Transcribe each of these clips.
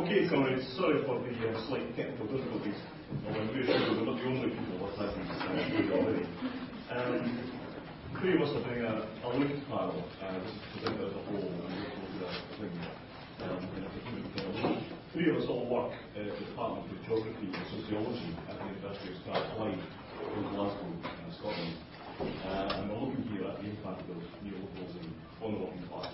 Okay, comrades, sorry for the slight technical difficulties. Well, I'm very sure we're not the only people that have these already. Three of us are doing a linked panel. This is presented as a whole, and we'll look at that thing in a few. Three of us all work at the Department of Geography and Sociology at the University of Strathclyde in Glasgow, Scotland. And we're looking here at the impact of neoliberalism on the working class.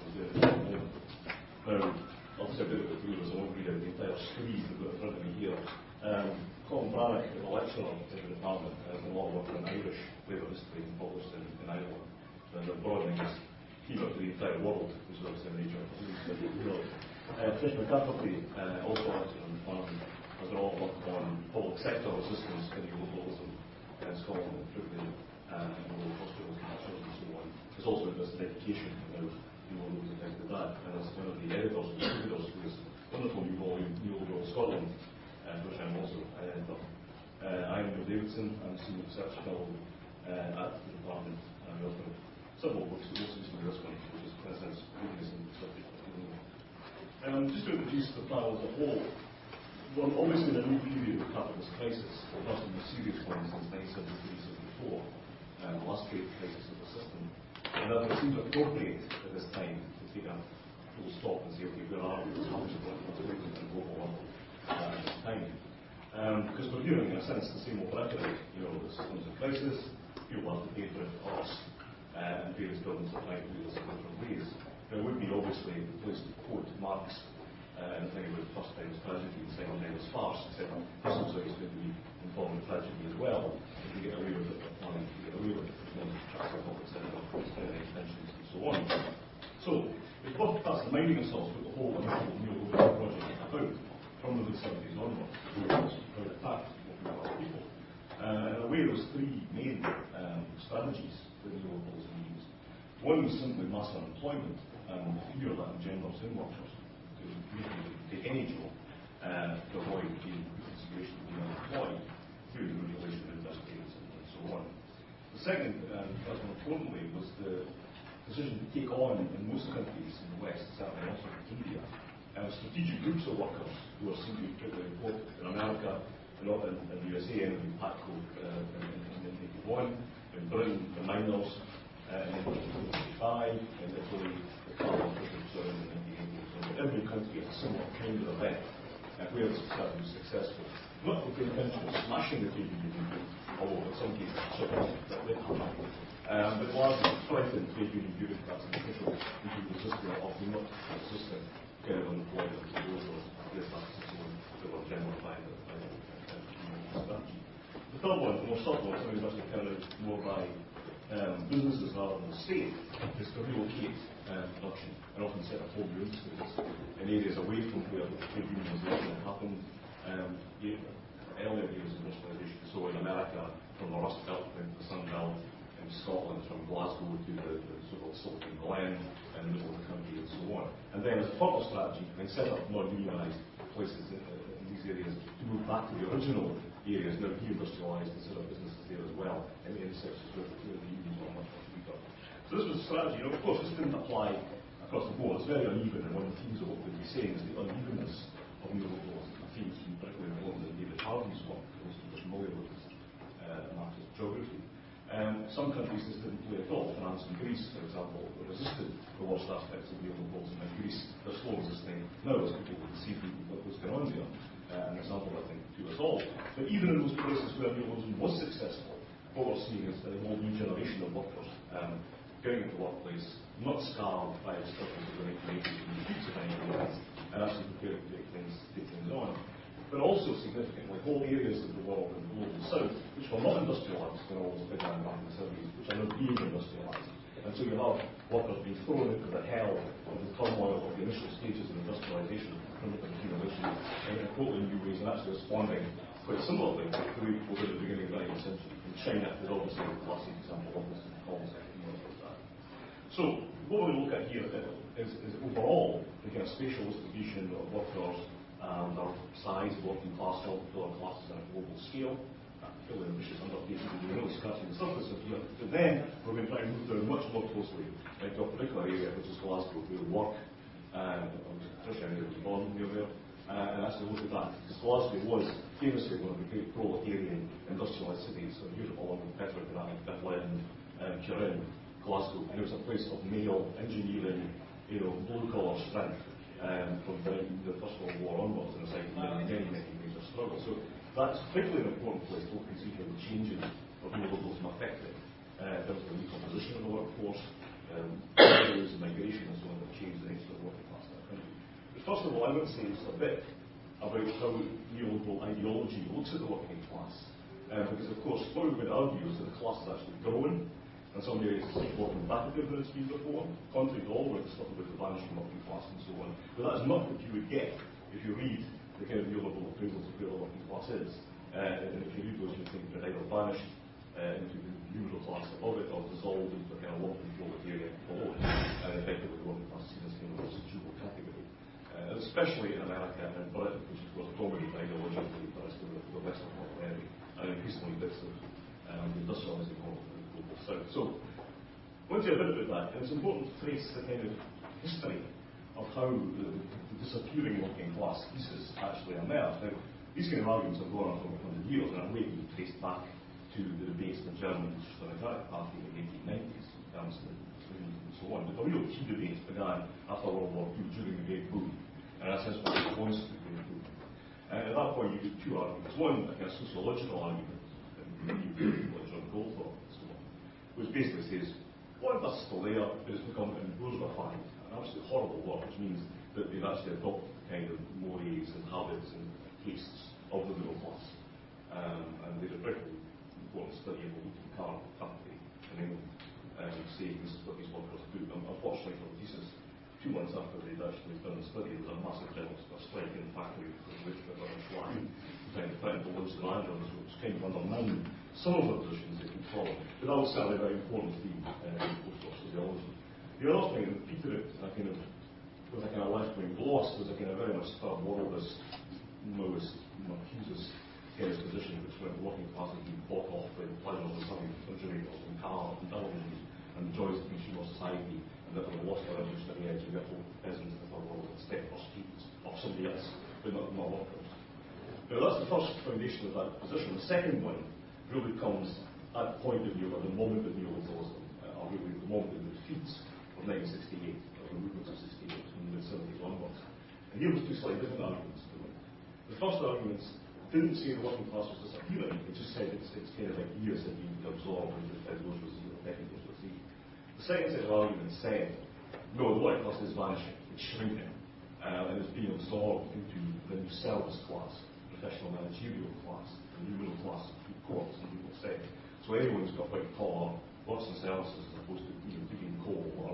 Now, obviously, a bit of it through this, I won't read out the entire screen we've got in front of me here. Colin Brannock is a lecturer in the department, has done a lot of work on Irish labour history and published in Ireland. And they're broadening his theme to the entire world, which is obviously a major field. Trish McCafferty, also a lecturer in the department, has done a lot of work on public sector resistance to neoliberalism in Scotland, and particularly in hospitals and so on. There's also invested education about neoliberalism affected that, and as one of the editors and contributors to this wonderful new volume, Neoliberal Scotland, which I'm also an editor. I'm Neil Davidson, I'm Senior Research Fellow at the department, and we also have several books, but most recently this one, which is President's Weakness in the Subject of Neoliberalism. Just to introduce the panel as a whole, we're obviously in a new period of capitalist crisis, the first and most serious one since 1973-74, the last great crisis of the system. And that it seems appropriate at this time to take a full stop and say, okay, where are we? How much of what we're doing in the global world at this time? Because we're hearing, in a sense, the same old rhetoric. The system's in crisis, people have to pay for it first, and various governments are trying to do this in different ways. There would be, obviously, the place to quote Marx and the thing about first time's tragedy and second time's farce, except this also is going to be in form of tragedy as well. If you get away with it, they're planning to get away with it. Extensions and so on. So, it's worth perhaps reminding ourselves what the whole initial neoliberal project is about from the mid-70s onwards. How it attacked working class people. In a way, there was three main strategies that neoliberalism used. One was simply mass unemployment and the fear that engenders in workers to make them take any job to avoid being in the situation of being unemployed through the regulation of industries and so on. The second, as importantly, was the decision to take on, in most countries in the West, certainly also in India, strategic groups of workers who are seen to be particularly important. In America, in the USA, in PATCO in 1981, in Britain, the miners in 1955, in Italy, the carbon workers in 1980. So every country has a similar kind of event where it's successful. Not with the intention of smashing the trade union movement, although in some cases that did happen. But largely strengthened trade union movement, that's an official into the system of not the system kind of unemployment and those of this system that were generally by the strategy. The third one, the more subtle one, something that's carried out more by businesses rather than the state, is to relocate production and often set up home industries in areas away from where trade unionization happened. Earlier years of industrialization, so in America, from the Rust Belt to the Sun Belt, in Scotland, from Glasgow to the so-called Silicon Glen, in the middle of the country, and so on. And then, as a further strategy, they set up non-unionized places in these areas to move back to the original areas, now de-industrialized, and set up businesses there as well, in sectors where the unions were much weaker. So this was a strategy. Of course, this didn't apply across the board. It's very uneven, and one of the themes of what we'll be saying is the unevenness of neoliberalism. Themes particularly important in David Harvey's work, those who are familiar with this Marxist geography. Some countries this didn't play at all. France and Greece, for example, resisted the worst aspects of neoliberalism. In Greece, they're slow resisting now as people can see what was going on there. An example, I think, to us all. But even in those places where neoliberalism was successful, what we're seeing is a whole new generation of workers going into the workplace, not scarred by the struggles of the 1980s and the streets of 1980s, and actually prepared to take things on. But also significantly, whole areas of the world in the global south, which were not industrialized when all was big back in the 70s, which are now being industrialized. And so you have workers being thrown into the hell of the turmoil of the initial stages of industrialization, primitive accumulation, in totally new ways, and actually responding quite similarly to the way people did at the beginning of the 19th century. In China is obviously the classic example of this in Collins. So, what we're going to look at here is overall the kind of spatial distribution of workers and our size of working class, dollar classes on a global scale. Fairly ambitious undertaking, we're really scratching the surface of here. But then we're going to try and move down much more closely into a particular area, which is Glasgow, where we work. Tricia, I was born near there, and actually look at that, because Glasgow was famously one of the great proletarian industrialised cities, so Europe along with Petrograd, Berlin, Turin, Glasgow, and it was a place of male engineering, blue-collar strength from the First World War onwards, and it's like many major struggles. So that's particularly an important place to look and see how the changes of neoliberalism affected in terms of the recomposition of the workforce, and migration and so on that changed the nature of the working class in that country. But first of all, I would say it's a bit about how neoliberal ideology looks at the working class. Because of course, what we're going to argue is that the class is actually growing. In some areas it's much more combative than it's been before, contrary to all the stuff about the vanishing working class and so on. But that is not what you would get if you read the kind of neoliberal appraisals of where the working class is. And if you read those, you think they're either vanished into the new middle class above it or dissolved into a kind of lumpy proletariat below it. And effectively the working class is seen as kind of a residual category. Especially in America and Britain, which was dominated ideologically by the Western world area, and increasingly bits of the industrialising world. So, I want to say a bit about that, and it's important to trace the kind of history of how the disappearing working class thesis actually emerged. Now, these kind of arguments have gone on for 100 years, and are maybe traced back to the debates in the German Democratic Party in the 1890s, and so on. But the real key debates began after World War II, during the Great Boom, and that's a response to the Great Boom. And at that point, you get two arguments. One, a kind of sociological argument, like John Goldthorpe, which basically says, what is still there, but it's become bourgeoisified, an absolutely horrible word, which means that they've actually adopted the kind of mores and habits and tastes of the middle class. And they did a very important study of the Luton car factory in England, saying this is what these workers do. Unfortunately for the thesis, 2 months after they'd actually done the study, there was a massive general strike in the factory which they were flying, trying to balance the managers, which kind of undermined some of the positions they could follow. But that was certainly a very important theme in post-war sociology. The other thing that repeated it with a kind of left-wing gloss was a kind of very much third worldist, Maoist, Marxist kind of position, which went working class had been bought off by the pleasure of having refrigerators and cars and televisions and the joys of consumer society, and that they lost their revolutionary edge and therefore peasants in the third world had stepped for streets of somebody else, but not workers. Now that's the first foundation of that position. The second one really comes at the point of view, or the moment of neoliberalism, or really the moment of the defeats of 1968, or the movements of 68, from the mid-70s onwards. And here was two slightly different arguments to it. The first arguments didn't say the working class was disappearing, it just said it's kind of like years had been absorbed into the bourgeoisie, or technical bourgeoisie. The second set of arguments said, no, the working class is vanishing, it's shrinking, and it's being absorbed into the new service class, professional managerial class, the new middle class of courts, and people say. So anyone who's got white collar, works in services as opposed to digging coal or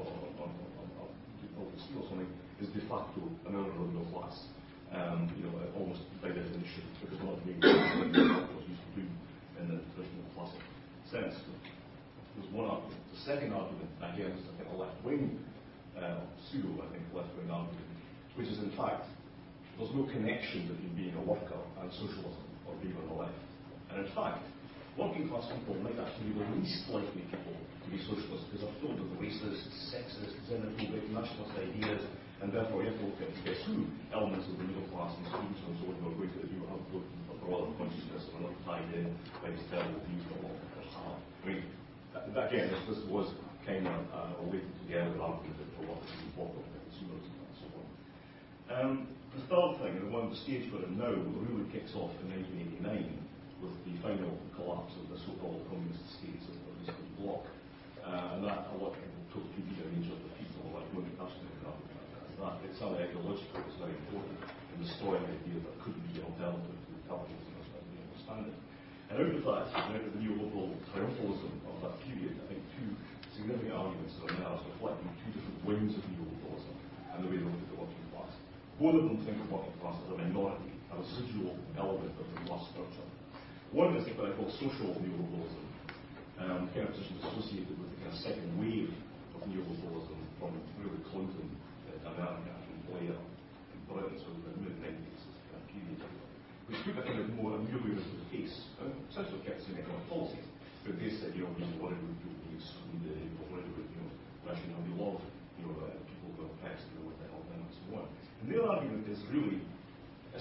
steel or something, is de facto a member of the middle class. Almost by definition, because not doing what workers used to do in the traditional classic sense. Was one argument. The second argument, again, is a kind of left-wing, pseudo, I think, left-wing argument, which is in fact, there's no connection between being a worker and socialism, or being on the left. And in fact, working class people might actually be the least likely people to be socialists, because they're filled with racist, sexist, xenophobic, nationalist ideas, and therefore you have to look at guess who elements of the middle class and students and so on who are going to do have a broader consciousness and are not tied in by these terrible views that a lot of people have. I mean, again, this was kind of a related together argument for what is important for consumers and so on. The third thing, and the stage we're in now, really kicks off in 1989 with the final collapse of the so-called communist states of the Eastern Bloc. And that, a lot of people took to be the nature of the people, like going to personally regard that. It's something ideological that's very important in destroying the idea that there could be an alternative to capitalism as we understand it. And out of that, out of the neoliberal triumphalism of that period, I think two significant arguments that are now reflecting two different wings of neoliberalism and the way they look at the working class. Both of them think of working class as a minority, a residual element of the class structure. One is what I call social neoliberalism, kind of position associated with the kind of second wave of neoliberalism from really Clinton to America, from Blair and Britain, so the mid-90s period, which took a kind of more ameliorative pace, essentially kept saying economic policies, but they said, whatever we do, we exclude whatever, rationally love, people who are oppressed, what the hell, and so on. And their argument is really,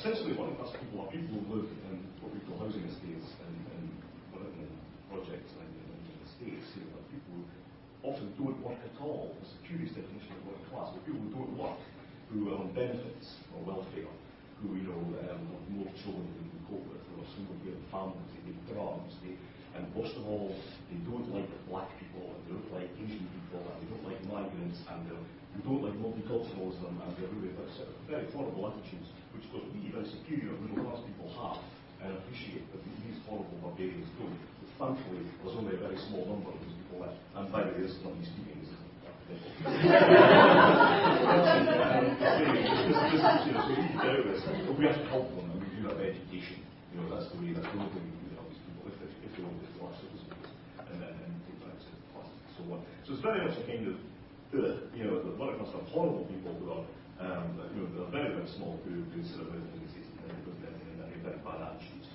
essentially working class people are people who live in what we call housing estates and projects and estates. You know, people who often don't work at all. It's a curious definition of working class, but people who don't work, who are on benefits or welfare, who have more children than they can cope with, who are single-parent families, they get drugs, and most of all, they don't like black people, and they don't like Asian people, and they don't like migrants, and they don't like multiculturalism, and they're really very horrible attitudes, which of course we, very superior middle-class people, have and appreciate, but these horrible barbarians don't. But thankfully, there's only a very small number of these people left, and by the way, this is not me speaking, this is we have to help them, and we do that by education. That's the way, that's the only way we can help these people if they want to do our citizens and take that to classes and so on. So it's very much a kind of, the working class are horrible people who are, they're very, very small, who sort of live in these very bad attitudes.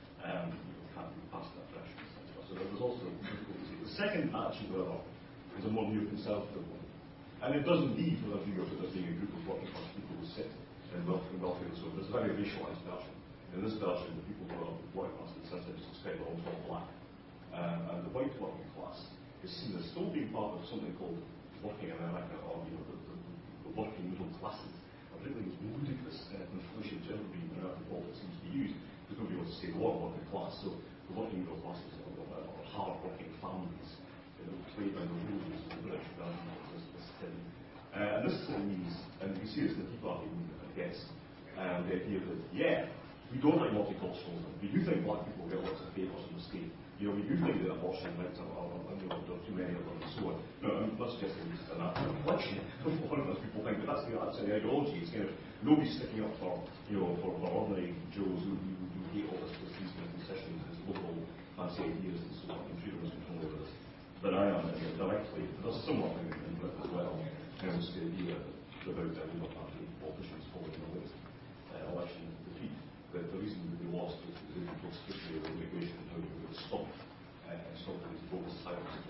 Can't be past that threshold, etc. So there's also difficulties. The second attitude, however, is a more neoconservative one. And it does indeed, for a view of it as being a group of working class people who sit in welfare and so on. There's a very racialised version. In this version, the people who are working class in the sense that just expect they're all black. And the white working class is seen as still being part of something called working America, or the working middle classes. Particularly this ludicrous conflation to ever be in American politics seems to be used, because nobody wants to say the word working class. So the working middle classes are hard-working families, played by the rules of the British version of this thing. And this means, and you can see this in the Tea Party movement, I guess, the idea that, we don't like multiculturalism. We do think black people get lots of favours in the state. We do think that abortion rights are too many of them and so on. No, I'm not suggesting this is an actual reflection of what most people think, but that's the ideology. It's kind of nobody's sticking up for ordinary Joes who hate all these concessions, these liberal fancy ideas and so on. I'm sure there's control over this than I am directly. There's a similar thing in Britain as well. Hence the idea about Labour Party politicians following the latest election defeat. The reason that they lost was because they talked strictly about immigration and how they would stop these bogus silos.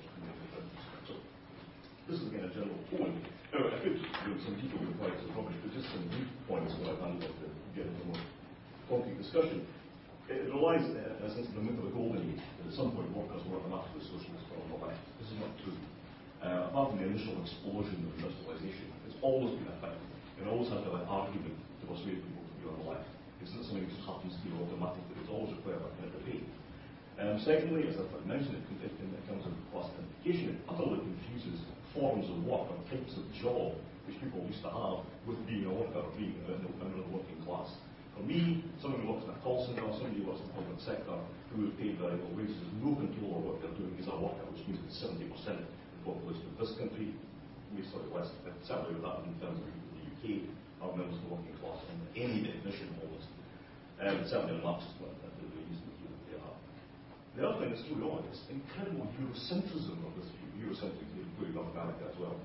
So this is again a general point. Now, I could do some detailed replies to rubbish, but just some brief points that I'd like to get into more concrete discussion. It relies, in a sense, on the myth of the golden age, that at some point workers were after the socialists were on the left. This is not true. Apart from the initial explosion of industrialisation, it's always been a thing. It always has been an argument to persuade people to be on the left. It's not something that just happens to be automatically. It's always required that kind of debate. Secondly, as I've mentioned, in terms of class identification, it utterly confuses forms of work or types of job which people used to have with being a worker or being in the working class. For me, somebody who works in a call centre, somebody who works in the public sector, who is paid very low wages, has no control over what they're doing as a worker, which means that 70% of the population of this country, maybe slightly less, but certainly with that in terms of the UK, are members of the working class in any definition almost. Certainly in Marxist one, that they use the view that they are. The other thing that's truly on is incredible Eurocentrism of this view. Eurocentric, including North America as well.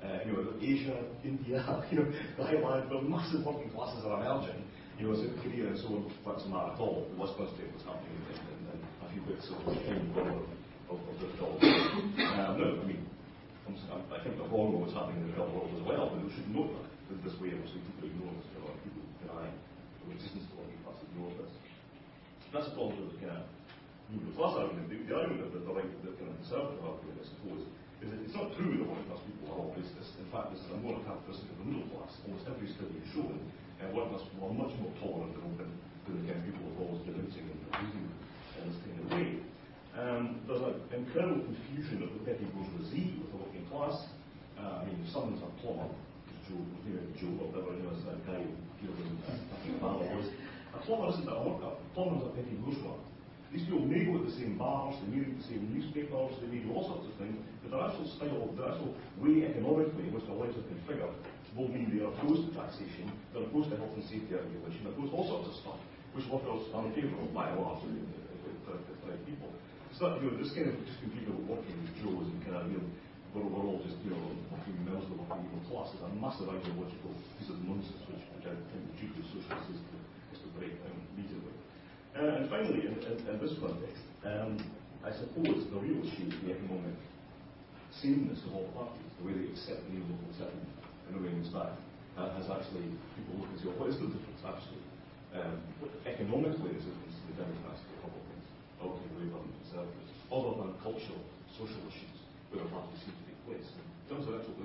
Asia, India, the highland, the massive working classes are emerging. South Korea and so on, that's not at all. The West Coast was happening and a few bits of the developed. No, I mean, I think the wrong was happening in the developed world as well, but we should note that this way of people ignore this, people deny the existence of working classes, ignore this. That's a problem with the kind of middle class argument. The argument that the right, the kind of conservative argument, I suppose, is that it's not true that working class people are all racist. In fact, this is a more characteristic of the middle class. Almost every study has shown working class people are much more tolerant and open to the kind of people who are always denouncing and abusing in this kind of way. There's an incredible confusion of the petty bourgeoisie with the working class. Someone's a plumber, Joe, or whatever, as that guy who I think was. A plumber isn't a worker. A plumber is a petty bourgeois. These people may go to the same bars, they may read the same newspapers, they may do all sorts of things, but their actual style, their actual way economically in which their lives are configured will mean they are opposed to taxation, they're opposed to health and safety regulation, they're opposed to all sorts of stuff, which workers are in favour of by and large for people. It's not, this kind of just competing with working with Joes and kind of, we're all just, working members of the working middle class is a massive ideological piece of nonsense, which I think the duty of socialists is to break down immediately. And finally, in this context, I suppose the real issue is the economic sameness of all parties, the way they accept the local settlement and the way it's back, has actually, people look and say, well, what is the difference actually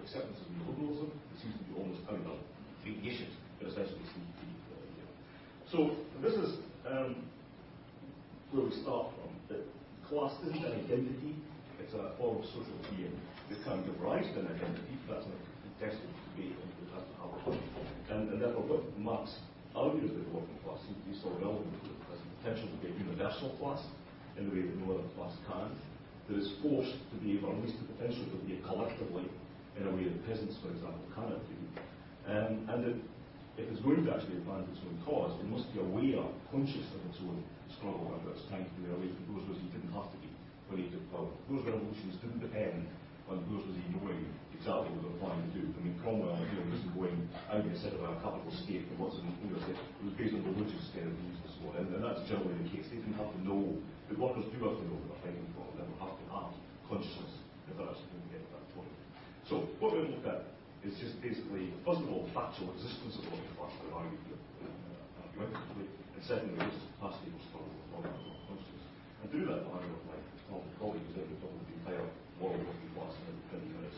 acceptance of neoliberalism. It seems to be almost out of aviation, but essentially seems to be. So this is where we start from. That class isn't an identity, it's a form of social being. It can give rise to an identity, that's a contested debate and it has to have it. And therefore what Marx argues about the working class seems to be so relevant as the potential to be a universal class in the way that no other class can, that is forced to be, or at least the potential to be collectively in a way that peasants, for example, cannot do. And that if it's going to actually advance its own cause, it must be aware, conscious of its own struggle and its trying to be away from bourgeoisie didn't have to be when he took power. Those revolutions didn't depend on bourgeoisie knowing exactly what they're planning to do. I mean, Cromwell, wasn't going out instead of a capital state, and what's in it was based on religious kind of views and so on. And that's generally the case. They didn't have to know. The workers do have to know what they're fighting for. They don't have to have consciousness if they're actually going to get to that point. So what we're going to look at is just basically, first of all, the factual existence of the working class that I've argued argumentatively, and secondly, this is capacity for struggle with consciousness. And do that behind my colleague who's able to talk about the entire world working class in 20 minutes.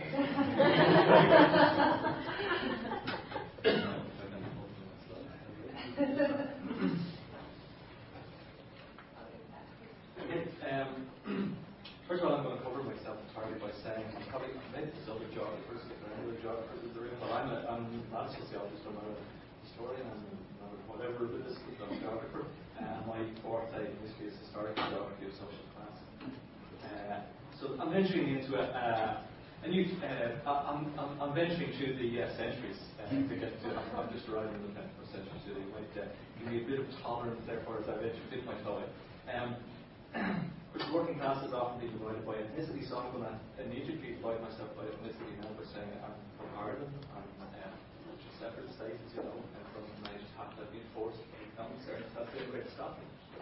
First of all, I'm going to cover myself entirely by saying probably maybe there's other geographers, if there are any other geographers in the room, but I'm not a sociologist, I'm not a historian, I'm not a whatever it is, I'm a geographer. My forte in history is historical geography of social class. So I'm venturing into a new. I'm venturing to the centuries to get to. I'm just arriving in the 21st century, so you might give me a bit of tolerance, therefore, as I venture dip my toe in. The working class is often being divided by ethnicity, so I'm going to immediately divide myself by ethnicity now by saying I'm from Ireland. I'm a separate state, as you know, and from I just have to be enforced by economics there. That's a great stuff.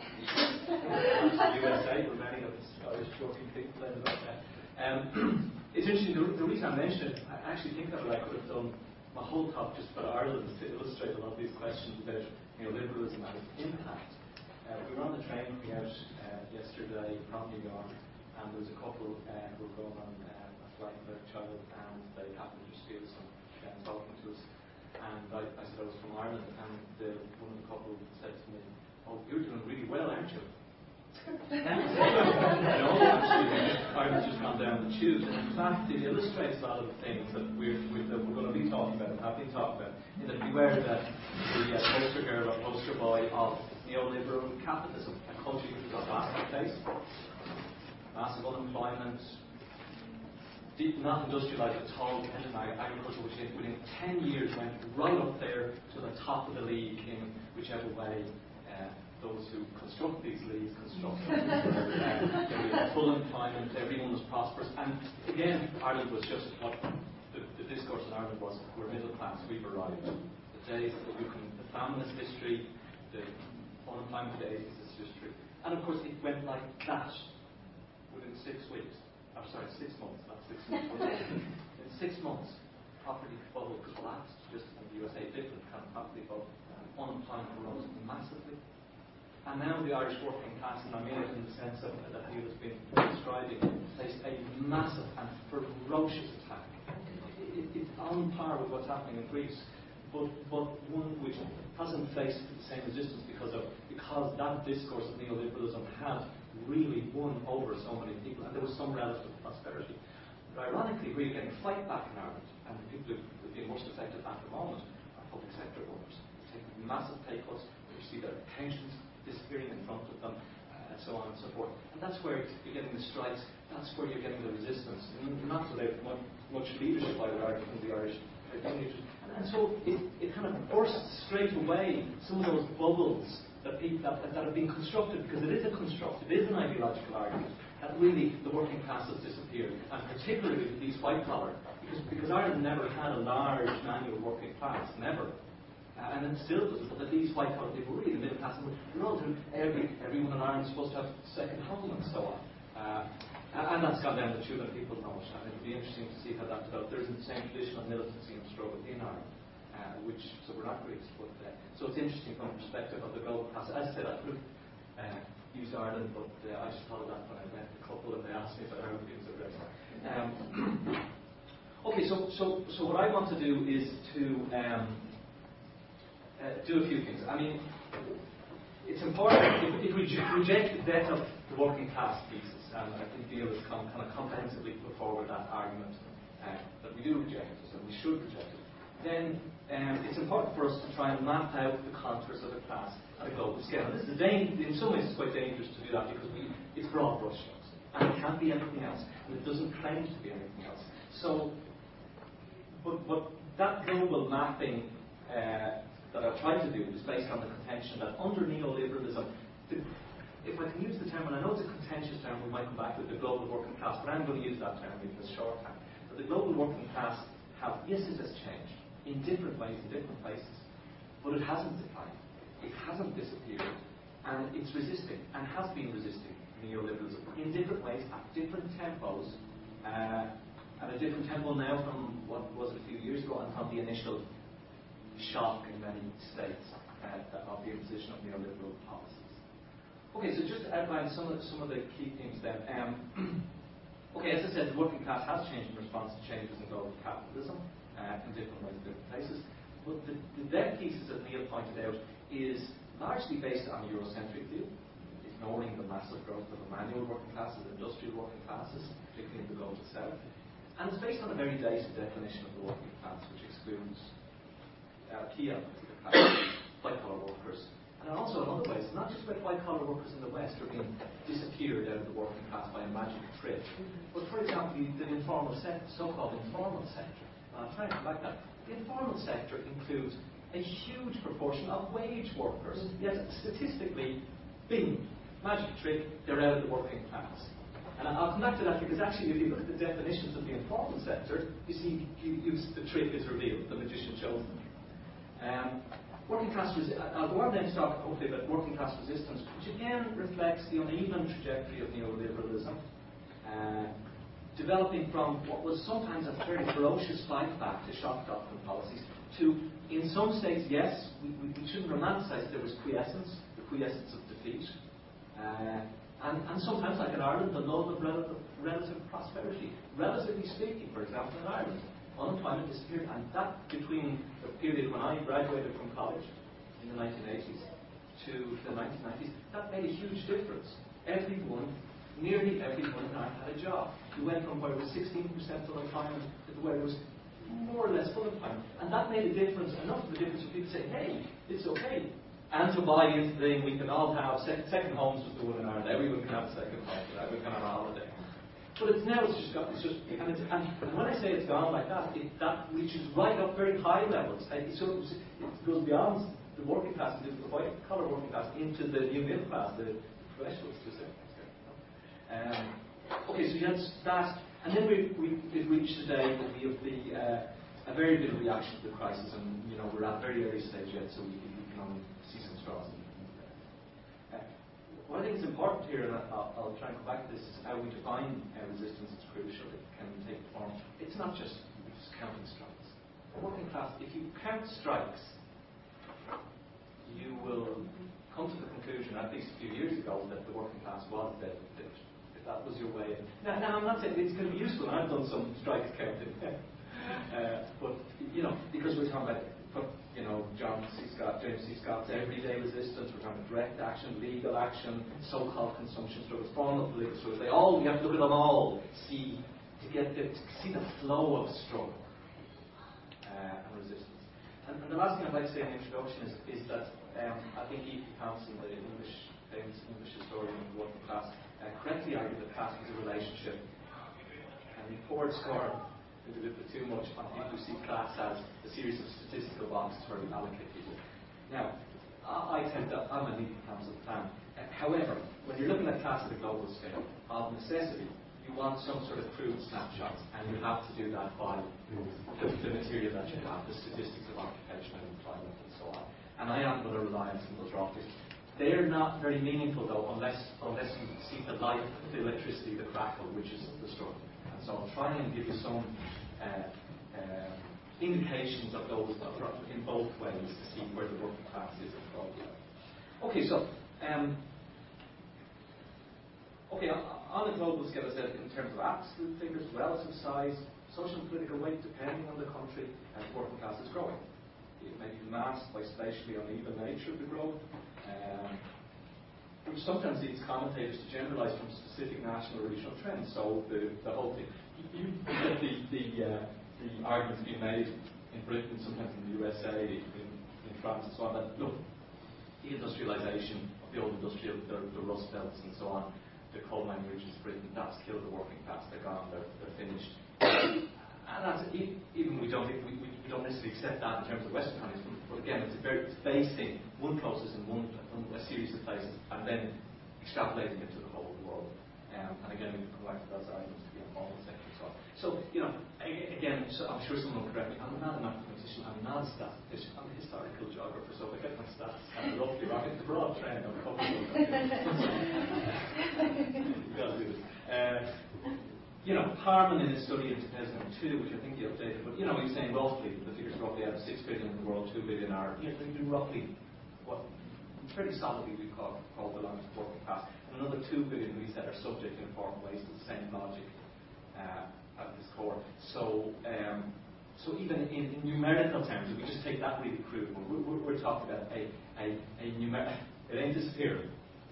USA, with many of us Irish working people in that. It's interesting, the reason I mention it, I actually think that I could have done my whole talk just about Ireland to illustrate a lot of these questions about neoliberalism and its impact. We were on the train coming out yesterday from New York, and there was a couple who were going on a flight with their child, and they happened to just give some talking to us. And I said I was from Ireland, and one of the couple said to me, "Oh, you're doing really well, aren't you?" No, actually, Ireland's just gone down the tube. And in fact, it illustrates a lot of the things that we're going to be talking about and have been talking about. In that beware that the poster girl or poster boy of neoliberal capitalism, a culture which got vast place, massive unemployment, not industrialised at all, dependent on agriculture, which within 10 years went right up there to the top of the league in whichever way those who construct these leagues construct them. Full employment, everyone was prosperous, and again, Ireland was just what the discourse in Ireland was: we're middle class, we've arrived. The days that the feminist history, the unemployment days is history, and of course it went like that within 6 weeks. I'm sorry, 6 months, not 6 months. In 6 months, property bubble collapsed, just in the USA, different kind of property bubble. Unemployment rose massively. And now the Irish working class, and I mean it in the sense of that Neil has been describing, faced a massive and ferocious attack. It's on par with what's happening in Greece, but one which hasn't faced the same resistance because that discourse of neoliberalism had really won over so many people, and there was some relative prosperity. But ironically, we're getting fight back in Ireland, and the people who are being most affected at the moment are public sector workers. They're taking massive pay cuts, you see their pensions disappearing in front of them, and so on and so forth. And that's where you're getting the strikes, that's where you're getting the resistance. And not without much leadership, I would argue, from the Irish trade unions. And so it kind of bursts straight away some of those bubbles that have been constructed, because it is a construct, it is an ideological argument, that really the working class has disappeared, and particularly these white collar, because Ireland never had a large manual working class, never. And it still doesn't, but these white collar people, really the middle class, everyone in Ireland is supposed to have second home and so on. And that's gone down the tube, and people know it. And it'll be interesting to see how that develops. There isn't the same traditional militancy and struggle in Ireland, so we're not Greece. But so it's interesting from the perspective of the global class. As I said, I could use Ireland, but I just thought of that when I met a couple and they asked me if I heard things addressed. Okay, so what I want to do is to do a few things. I mean, it's important if we reject the death of the working class thesis, and I think Neil has kind of comprehensively put forward that argument that we do reject it and we should reject it, then it's important for us to try and map out the contours of a class at a global scale. And this is in some ways it's quite dangerous to do that because it's broad brushstrokes and it can't be anything else, and it doesn't claim to be anything else. So, but that global mapping that I've tried to do is based on the contention that under neoliberalism, if I can use the term, and I know it's a contentious term, we might come back to the global working class, but I'm going to use that term because it's shorthand. But the global working class yes, it has changed in different ways in different places, but it hasn't declined. It hasn't disappeared, and it's resisting, and has been resisting neoliberalism in different ways, at different tempos, at a different tempo now from what was a few years ago, and from the initial shock in many states of the imposition of neoliberal policies. Okay, so just to outline some of the key themes then. Okay, as I said, the working class has changed in response to changes in global capitalism in different ways, in different places. But the death thesis, as Neil pointed out, is largely based on a Eurocentric view, ignoring the massive growth of the manual working classes, industrial working classes, particularly in the global south. And it's based on a very dated definition of the working class, which excludes key elements of the class, white-collar workers. And also in other ways, not just about white-collar workers in the West are being disappeared out of the working class by a magic trick, but for example, the informal sector, so-called informal sector. And I'm trying to come back to that. The informal sector includes a huge proportion of wage workers. Yes, statistically, bing, magic trick, they're out of the working class. And I'll come back to that because actually, if you look at the definitions of the informal sector, you see the trick is revealed, the magician shows them. Working class I'll go on then to talk hopefully about working class resistance, which again reflects the uneven trajectory of neoliberalism, developing from what was sometimes a very ferocious fight back to shock doctrine policies, to, in some states, yes, we shouldn't romanticize, there was quiescence, the quiescence of defeat, and sometimes, like in Ireland, the lull of relative prosperity. Relatively speaking, for example, in Ireland, unemployment disappeared, and that between the period when I graduated from college in the 1980s to the 1990s, that made a huge difference. Nearly everyone in Ireland had a job. We went from where it was 16% unemployment to where it was more or less full employment, and that made a difference, enough of a difference for people to say, hey, it's okay. And to buy into the thing, we can all have second homes was the one in Ireland. Everyone can have a second home, everyone can have a holiday. But and when I say it's gone like that, that reaches right up very high levels. It goes beyond the working class, the white-collar working class, into the new middle class, the professionals to a certain extent. Okay, so you had that, and then we've reached today that we have a very little reaction to the crisis, and we're at a very early stage yet, so we can only see some straws. What I think is important here, and I'll try and come back to this, is how we define resistance. It's crucial. It can take form. It's not just counting strikes. The working class, if you count strikes, you will come to the conclusion, at least a few years ago, that the working class was dead. If that was your way. Now, I'm not saying it's going to be useful, and I've done some strikes counting. But, because we're talking about James C. Scott's everyday resistance, we're talking about direct action, legal action, so-called consumption struggles, formal political struggles. We have to look at them all, to see the flow of struggle and resistance. And the last thing I'd like to say in the introduction is that I think E.P. Thompson, the famous English historian of the working class, correctly argued that class was a relationship, and he poured scorn a little bit too much on people who see class as a series of statistical boxes where we allocate people. Now, I'm an E.P. Thompson fan. However, when you're looking at class at a global scale, of necessity, you want some sort of crude snapshots, and you have to do that by the material that you have, the statistics of occupation and employment and so on. And I am going to rely on some of those raw figures. They are not very meaningful, though, unless you see the light, the electricity, the crackle, which is the struggle. So I'll try and give you some indications of those in both ways to see where the working class is at the global level. Okay, so on a global scale, I said in terms of absolute figures, relative size, social and political weight, depending on the country, the working class is growing. It may be masked by spatially uneven nature of the growth, which sometimes leads commentators to generalise from specific national or regional trends. So the whole thing, you get the arguments being made in Britain, sometimes in the USA, in France and so on, that look, the industrialisation of the old industrial, the Rust Belts and so on, the coal mining regions of Britain, that's killed the working class, they're gone, they're finished. And that's, even we don't necessarily accept that in terms of Western countries, but again, it's basing one process in a series of places and then extrapolating it to the whole world. And again, we can come back to those arguments to the informal sector as well. So, again, so I'm sure someone will correct me, I'm not a mathematician, I'm not a statistician, I'm a historical geographer, so if I get my stats kind of roughly wrong, it's a broad trend, I'm comfortable with You've got to do this. Harman in his study in 2002, which I think he updated, but he was saying roughly, the figures roughly out of 6 billion in the world, 2 billion are, they do roughly what pretty solidly we call belongs to working class. And another 2 billion we said are subject in important ways to the same logic at its core. So even in numerical terms, if we just take that really crude one, we're talking about a numeric, it ain't disappearing.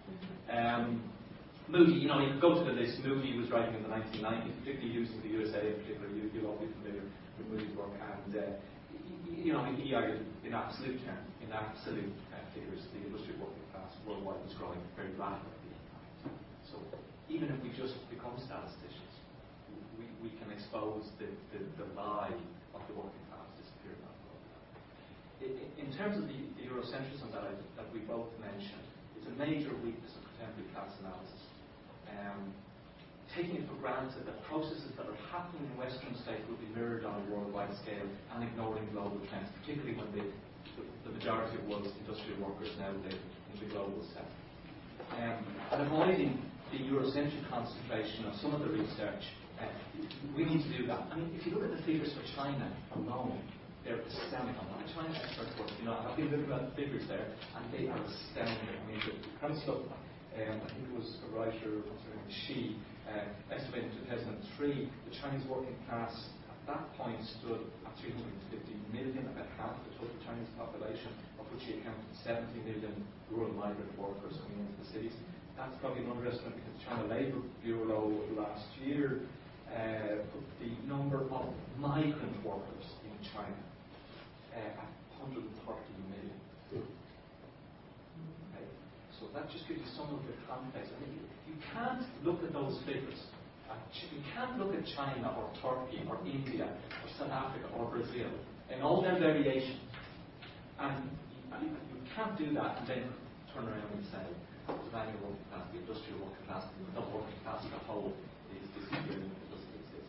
Moody, you could go to the list. Moody was writing in the 1990s, particularly using the USA in particular. You'll all be familiar with Moody's work, and he argued in absolute terms, figures, the industrial working class worldwide was growing very rapidly. So even if we just become statisticians, we can expose the lie of the working class disappearing. In terms of the Eurocentrism that we both mentioned, it's a major weakness of contemporary class analysis. Taking it for granted that processes that are happening in Western states will be mirrored on a worldwide scale and ignoring global trends, particularly when the majority of the world's industrial workers now live in the global south. And avoiding the Eurocentric concentration of some of the research, we need to do that. I mean, if you look at the figures for China alone, they're astounding. I'm not a China expert, but I've been looking at the figures there, and they are astounding. I mean, the kind of stuff. I think it was a writer, Xi, estimated in 2003, the Chinese working class at that point stood at 350 million, about half the total Chinese population, of which he accounted 70 million rural migrant workers coming into the cities. That's probably an underestimate because the China Labour Bureau last year put the number of migrant workers in China at 130 million. So that just gives you some of the context. I mean, you can't look at those figures. You can't look at China or Turkey or India or South Africa or Brazil and all their variations. And you can't do that and then turn around and say, the manual working class, the industrial working class, the working class as a whole is disappearing, it doesn't exist.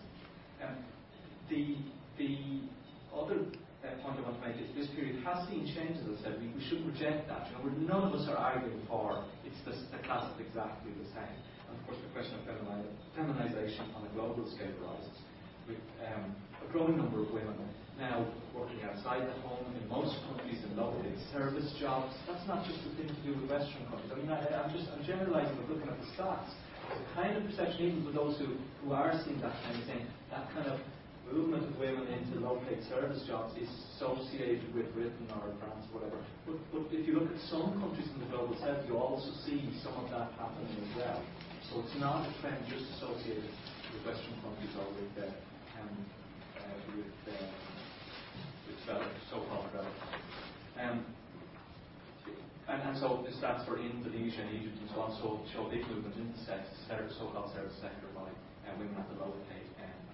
The other point I want to make is this period has seen changes, as I said. We shouldn't reject that. None of us are arguing for it's the class is exactly the same. And of course, the question of feminization on a global scale arises with a growing number of women now working outside the home in most countries in low-paid service jobs. That's not just a thing to do with Western countries. I mean, I'm generalising, but looking at the stats. The kind of perception, even for those who are seeing that kind of thing, that kind of movement of women into low-paid service jobs is associated with Britain or France, whatever. But if you look at some countries in the global south, you also see some of that happening as well. So it's not a trend just associated with Western countries or with so-called developed. And so the stats for Indonesia and Egypt and so on show big movement in the so-called service sector by women at the lower paid end.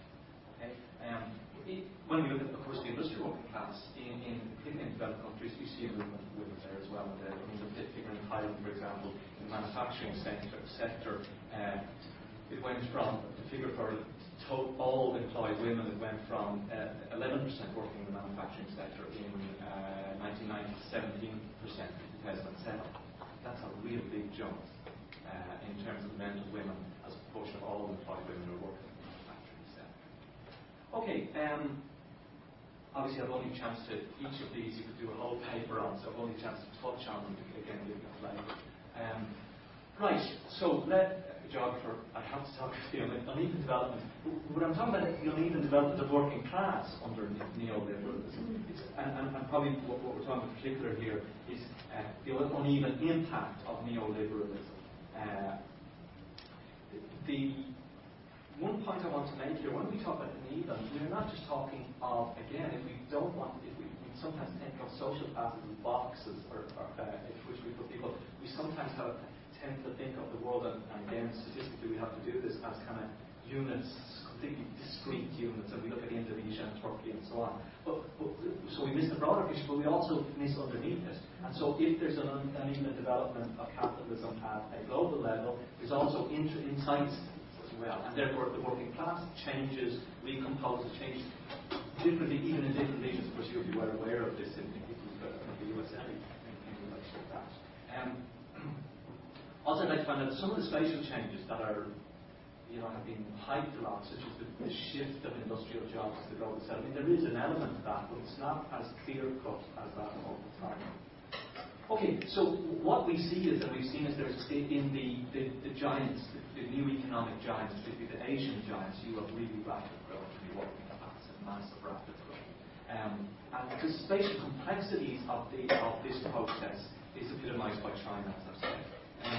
When we look at, of course, the industrial working class, particularly in developed countries, we see a movement of women there as well. I mean, the figure in Thailand, for example, in the manufacturing sector, it went from the figure for all employed women, it went from 11% working in the manufacturing sector in 1990 to 17% in 2007. That's a real big jump in terms of the amount of women as a proportion of all employed women who are working in the manufacturing sector. Okay, obviously I've only a chance to, each of these you could do a whole paper on, so I've only a chance to touch on them, again, giving a flavour. Right, so geographer, I have to talk to you on uneven development. When I'm talking about the uneven development of working class under neoliberalism, and probably what we're talking about in particular here is the uneven impact of neoliberalism. The one point I want to make here, when we talk about uneven, we're not just talking of, again, if we sometimes think of social classes as boxes or which we put people, we sometimes tend to think of the world, and again, statistically we have to do this as kind of units, completely discrete units, and we look at Indonesia and Turkey and so on. So we miss the broader picture, but we also miss underneath it. And so if there's an uneven development of capitalism at a global level, there's also insights as well, and therefore the working class changes, recomposes, changes differently, even in different regions. Of course, you'll be well aware of this in the USA in relation to that. Also, I'd like to find out some of the spatial changes that are, have been hyped a lot, such as the shift of industrial jobs to the global south. I mean, there is an element of that, but it's not as clear-cut as that all the time. Okay, so what we see is, and we've seen is there's in the giants, the new economic giants, particularly the Asian giants, you have really rapid growth in the working class and massive rapid growth. And the spatial complexities of this process is epitomised by China, as I've said.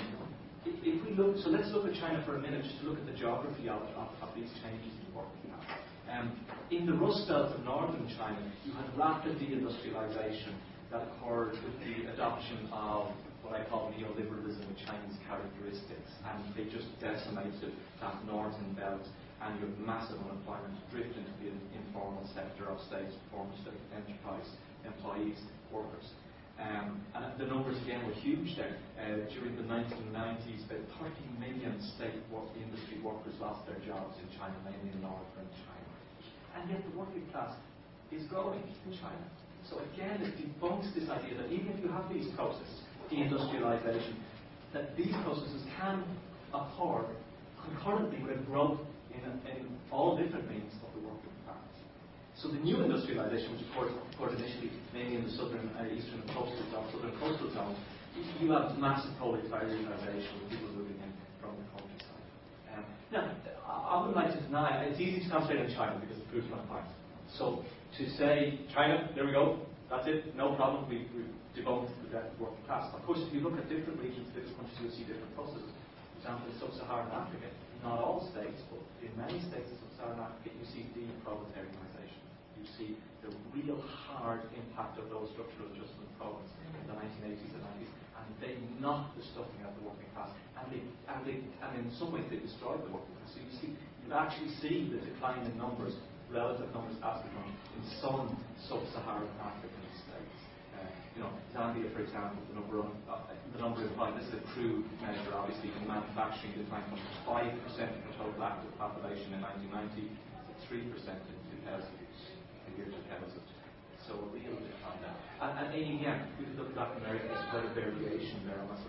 If we look, so let's look at China for a minute, just to look at the geography of these changes in the working class. In the Rust Belt of northern China, you had rapid deindustrialization that occurred with the adoption of what I call neoliberalism with Chinese characteristics, and they just decimated that northern belt, and you have massive unemployment, drift into the informal sector of state, former state enterprise employees, workers. And the numbers again were huge there. During the 1990s, about 30 million state industry workers lost their jobs in China, mainly in northern China. And yet the working class is growing in China. So again, it debunks this idea that even if you have these processes, deindustrialization, that these processes can occur concurrently with growth in all different means of the working class. So the new industrialization, which occurred initially mainly in the southern, eastern and southern coastal zones, you have massive proletarianization with people moving in from the countryside. Now, I would like to deny, it's easy to concentrate on China because it proves my point. So to say, China, there we go, that's it, no problem, we've debunked the working class. Of course, if you look at different regions, different countries, you'll see different processes. For example, in sub-Saharan Africa, not all states, but in many states of sub-Saharan Africa, you see deproletarianization. You see the real hard impact of those structural adjustment programs in the 1980s and 90s, and they knocked the stuffing out of the working class, and in some ways they destroyed the working class. So you actually see the decline in numbers, relative numbers, absolute numbers, in some sub-Saharan African states. Zambia, for example, the number of employed, this is a crude measure, obviously, in manufacturing declined from 5% of the total active population in 1990 to 3% in 2000. Year 2000. So a real decline now. And again, we could look at Latin America, there's quite a variation there. I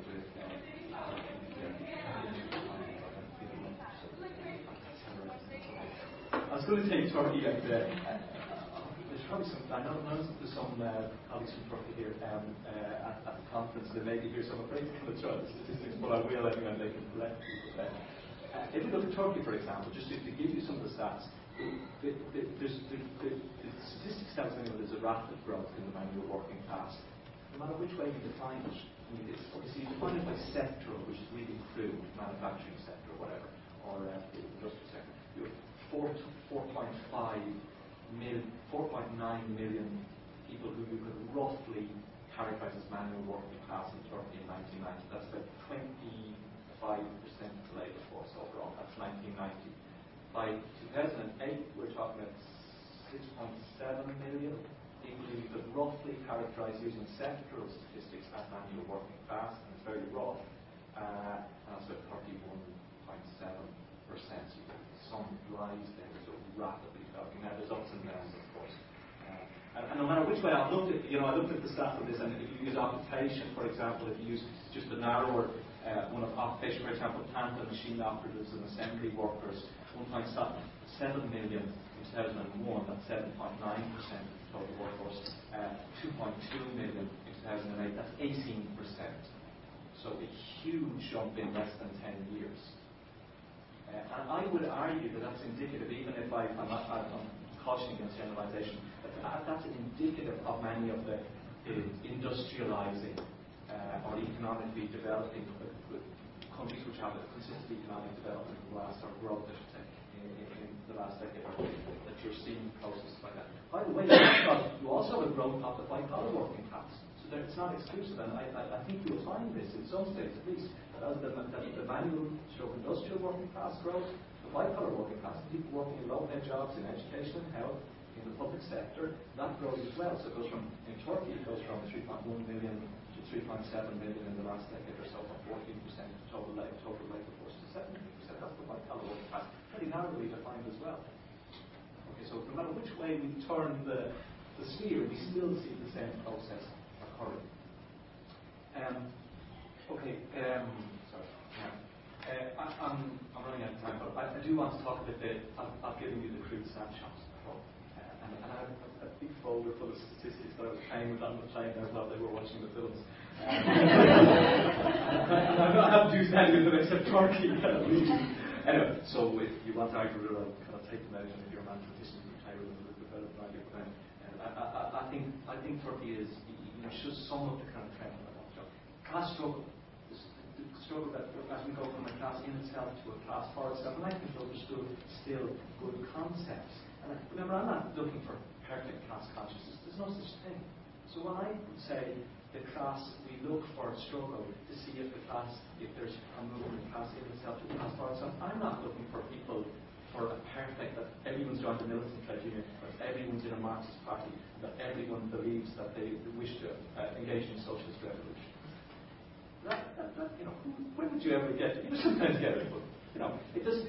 was going to take Turkey and there's probably some, I know there's some colleagues from Turkey here at the conference that maybe hear some afraid to come and throw the statistics, but I will anyway, they can correct me. If we look at Turkey, for example, just to give you some of the stats, the statistics tell us anyway there's a rapid growth in the manual working class. No matter which way you define it, obviously you define it by sectoral, which is really crude, manufacturing sector or whatever, or the industrial sector. You have 4.9 million people who you could roughly characterize as manual working class in Turkey in 1990. That's about 25% of the labour force overall. That's 1990. By 2008, we're talking about 6.7 million people who you could roughly characterize using sectoral statistics as manual working class, and it's very rough, and that's about 31.7%. So some rise there, so rapidly developing. Now there's ups and downs, of course. And no matter which way I looked at, I looked at the stats of this, and if you use occupation, for example, if you use just the narrower one of occupation, for example, plant and machine operatives and assembly workers, 1.7 million in 2001, that's 7.9% of the total workforce, 2.2 million in 2008, that's 18%. So a huge jump in less than 10 years. And I would argue that that's indicative, even if I'm cautioning against generalisation, that's indicative of many of the industrialising or economically developing countries which have a consistent economic development in the last, or growth, I should say, in the last decade, or that you're seeing processes like that. By the way, you also have a growth of the white-collar working class. So that it's not exclusive, and I think you'll find this in some states at least, that as the manual industrial working class grows, the white-collar working class, people working in low-paid jobs in education and health, in the public sector, that grows as well. So it goes from, in Turkey, it goes from 3.1 million to 3.7 million in the last decade or so, from 14% of total labor force to 17%. That's the white-collar working class, pretty narrowly defined as well. Okay, so no matter which way we turn the sphere, we still see the same process occurring. I'm running out of time, but I do want to talk a bit. I've given you the crude snapshots. And I have a big folder full of statistics that I was playing with on the plane there while they were watching the films. And I have to do anything with them except Turkey. Anyway, so if you want to argue with it, I'll kind of take them out, and if you're a mathematician, you play with them a little bit better than I do. I think Turkey is, shows some of the kind of trend that I want to show. Class struggle. The struggle that as we go from a class in itself to a class for itself, and I think those are still good concepts. And remember, I'm not looking for perfect class consciousness. There's no such thing. So when I say the class, we look for a struggle to see if there's a movement class in itself to class for itself. I'm not looking for people for a perfect, that everyone's joined the militant trade union, that everyone's in a Marxist party, that everyone believes that they wish to engage in socialist revolution. When would you ever get it? You sometimes get it, but it doesn't.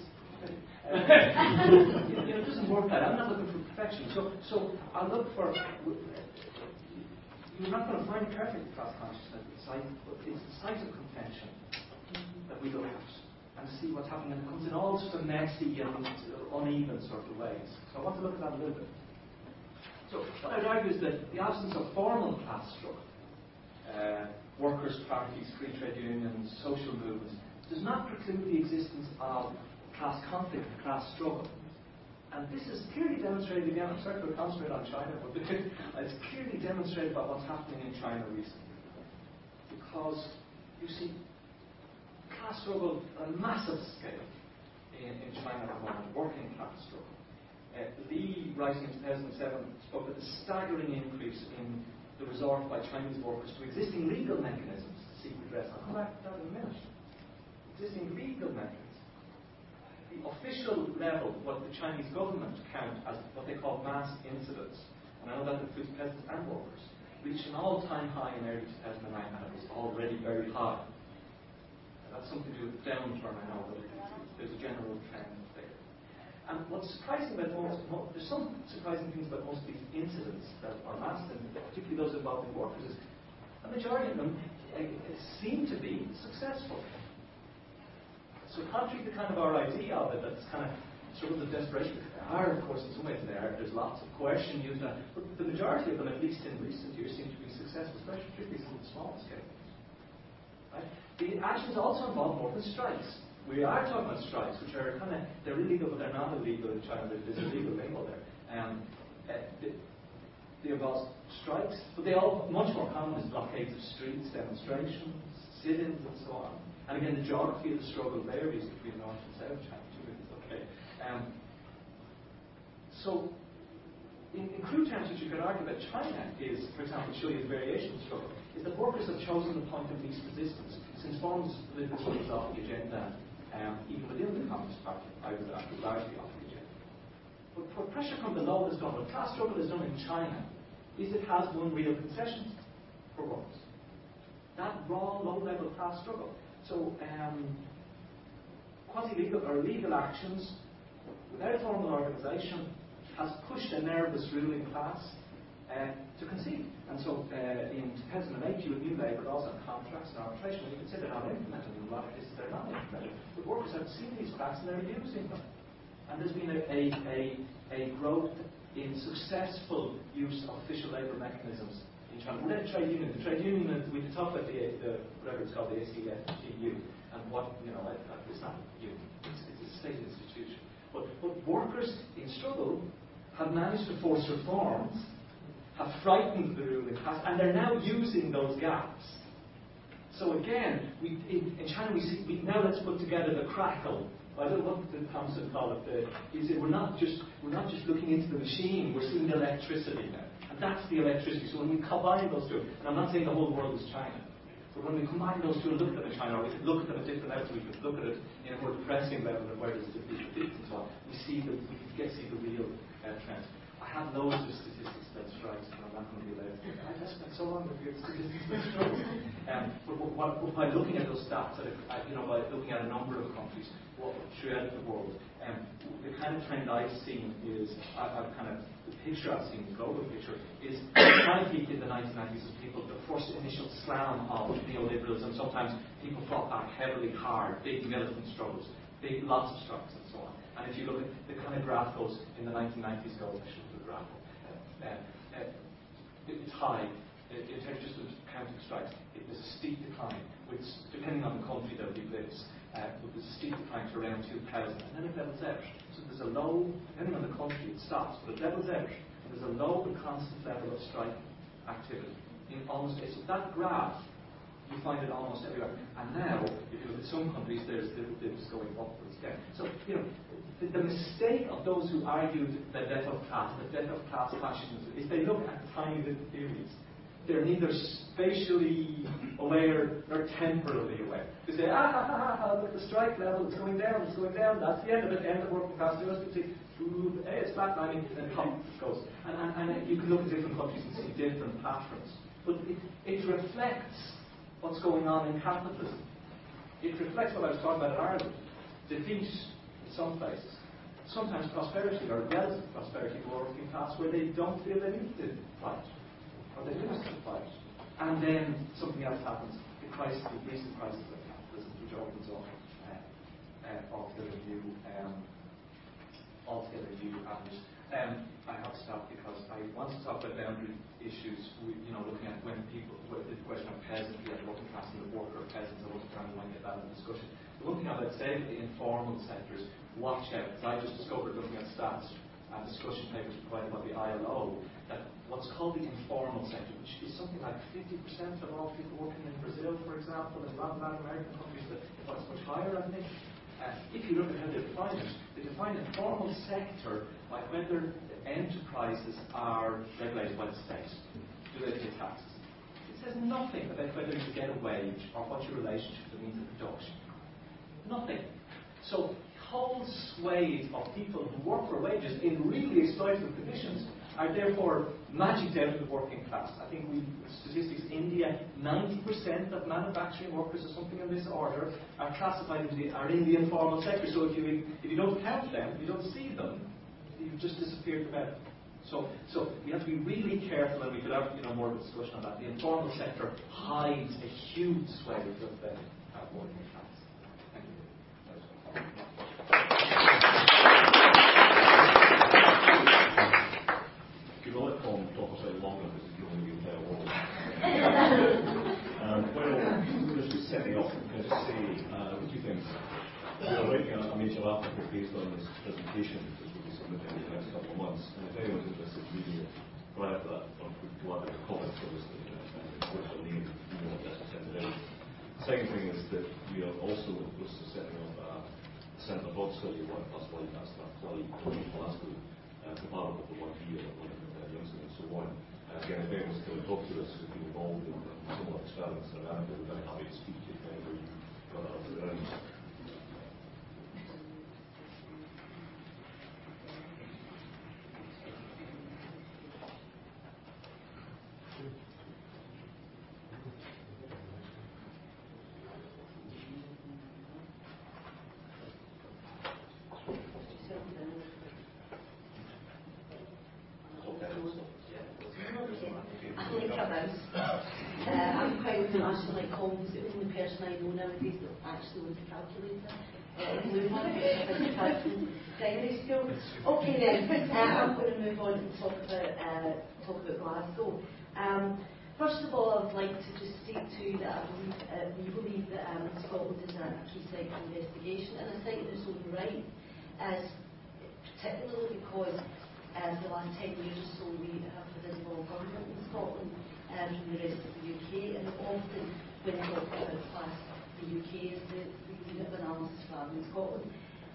It doesn't work that. I'm not looking for perfection. So I look for. You're not going to find perfect class consciousness at the site, but it's the site of contention that we look at and see what's happening. And it comes in all sorts of messy and uneven sort of ways. So I want to look at that a little bit. So what I'd argue is that the absence of formal class struggle, workers' parties, free trade unions, social movements, does not preclude the existence of class conflict and class struggle. And this is clearly demonstrated again. I'm sorry to concentrate on China, but it's clearly demonstrated by what's happening in China recently. Because you see class struggle on a massive scale in China at the moment, working class struggle. Li, writing in 2007, spoke of the staggering increase in the resort by Chinese workers to existing legal mechanisms to seek redress. I'll come back to that in a minute. Existing legal mechanisms. The official level, what the Chinese government count as what they call mass incidents, and I know that includes peasants and workers, reached an all-time high in early 2009, and it was already very high. That's something to do with the downturn, I know, but there's a general trend there. And what's surprising about there's some surprising things about most of these incidents that are mass, and particularly those involving workers, is a majority of them seem to be successful. So contrary to kind of our idea of it, that's kind of struggles of desperation, are, of course, in some ways there's lots of coercion used, but the majority of them, at least in recent years, seem to be successful, especially particularly some of the small scale. Right? The actions also involve more than strikes. We are talking about strikes, which are they're illegal, but they're not illegal in China. There's a legal label there. They involve strikes, but they all much more common is blockades of streets, demonstrations, sit-ins, and so on. And again, the geography of the struggle varies between North and South China. Okay. So, in crude terms, what you could argue about China is, for example, show you the variation of the struggle, is that workers have chosen the point of least resistance, since forms of political struggle is off the agenda, even within the Communist Party, I would argue, largely off the agenda. But what pressure from below has done, what class struggle has done in China, is it has won real concessions for workers. That raw, low-level class struggle. So, quasi-legal or legal actions without formal organisation has pushed a nervous ruling class to concede. And so, in 2008, you had new labour laws on contracts and arbitration. You could say they're not implemented. In a lot of cases, they're not implemented. But workers have seen these facts and they're using them. And there's been a growth in successful use of official labour mechanisms in China. We're in the trade union, we talk about the whatever it's called, the ACFTU, and what, it's not a union, it's a state institution. But workers in struggle have managed to force reforms, have frightened the ruling class, and they're now using those gaps. So again, in China now let's put together the crackle. I don't know what did Thompson call it. We're not just looking into the machine. We're seeing the electricity now, and that's the electricity. So when we combine those two, and I'm not saying the whole world is China, but when we combine those two and look at them in China, or we could look at them at different levels, we could look at it in a more depressing level of where there's a difference and so on. We see the real trend. I have loads of statistics about strikes, but I'm not going to be allowed. I just spent so long looking at statistics about strikes. But by looking at those stats, by looking at a number of countries throughout the world, the kind of trend I've seen is, the picture I've seen, the global picture, is kind of peaked in the 1990s as the first initial slam of neoliberalism. Sometimes people fought back heavily hard, big militant struggles, lots of strikes and so on. And if you look at the kind of graph goes in the 1990s, goes, I should the graph. It's high. In terms just of counting strikes, there's a steep decline, which, depending on the country that we live, there's a steep decline to around 2000, and then it levels out. So there's a low, depending on the country, it stops, but it levels out. And there's a low and constant level of strike activity in almost. So that graph, you find it almost everywhere. And now, if you look at some countries, there's going upwards again. So, the mistake of those who argued the death of class fascism, is they look at tiny little theories. They're neither spatially aware nor temporally aware. They say, look, the strike level is going down, that's the end of it, end of working class justice, it's flatlining, and pop, it goes. And you can look at different countries and see different patterns. But it reflects what's going on in capitalism. It reflects what I was talking about in Ireland. Defeat in some places. Sometimes prosperity, or relative prosperity for working class, where they don't feel they need to fight. Or they lose the fight. And then something else happens. The recent crisis of capitalism, which opens up altogether new avenues. I have to stop because I want to talk about boundary issues. Looking at when people, the question of peasantry, the working class and the worker peasants. I wasn't trying to get that in discussion. But looking at, let's say, the informal sectors, watch out. I just discovered, looking at stats and discussion papers provided by the ILO, that what's called the informal sector, which is something like 50% of all people working in Brazil, for example, and Latin American countries, that it's much higher, I think. If you look at how they define informal sector by whether enterprises are regulated by the state. Do they pay taxes? It says nothing about whether you get a wage or what your relationship to the means of production. Nothing. So whole swathes of people who work for wages in really exploitative conditions are therefore magicked out of the working class. I think statistics, India, 90% of manufacturing workers or something in this order are classified are in the informal sector. So if you don't count them, you don't see them, you've just disappeared from it. So we have to be really careful, and we could have more of a discussion on that. The informal sector hides a huge swathe of the working class. Thank you. We'll let Colin talk a bit longer because he's going to be there all. Just setting up, can I just say, what do you think? We're writing a major article based on this presentation, which will be submitted in the next couple of months. And if anyone's interested in reading it prior to that, I'm glad to comment on this, what's your name, email address, and send it out. The second thing is that we are also close to setting up a Centre of Broad Study, one plus one, that's that flight in Glasgow, comparable to one here, and so on. Again, if anyone's going to talk to us, who've been involved in similar experiments in America, we're very happy to speak to you whenever you've got that off the ground. I'm quite international, like Colin's the only person I know nowadays that actually owns a calculator. Primary school. Okay then, I'm going to move on and talk about Glasgow. First of all, I would like to just state to you that we believe that Scotland is a key site for investigation, and a site in its own right, as particularly because the last 10 years or so we have had a devolved government in Scotland from the rest of the UK, and often when we talk about class, the UK is the unit of analysis rather than Scotland.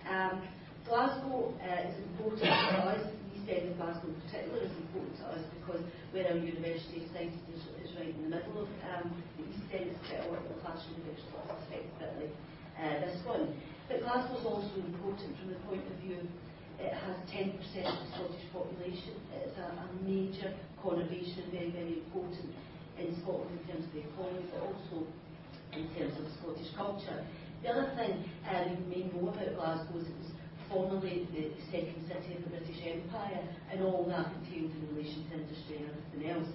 Glasgow is important to us. The East End of Glasgow in particular is important to us because where our university is sited is right in the middle of the East End. It's quite a lot of class university, I suspect a bit like this one. But Glasgow is also important from the point of view it has 10% of the Scottish population. It's a major conurbation, very, very important in Scotland in terms of the economy, but also in terms of Scottish culture. The other thing you may know about Glasgow is it was formerly the second city of the British Empire, and all that entailed in relation to industry and everything else.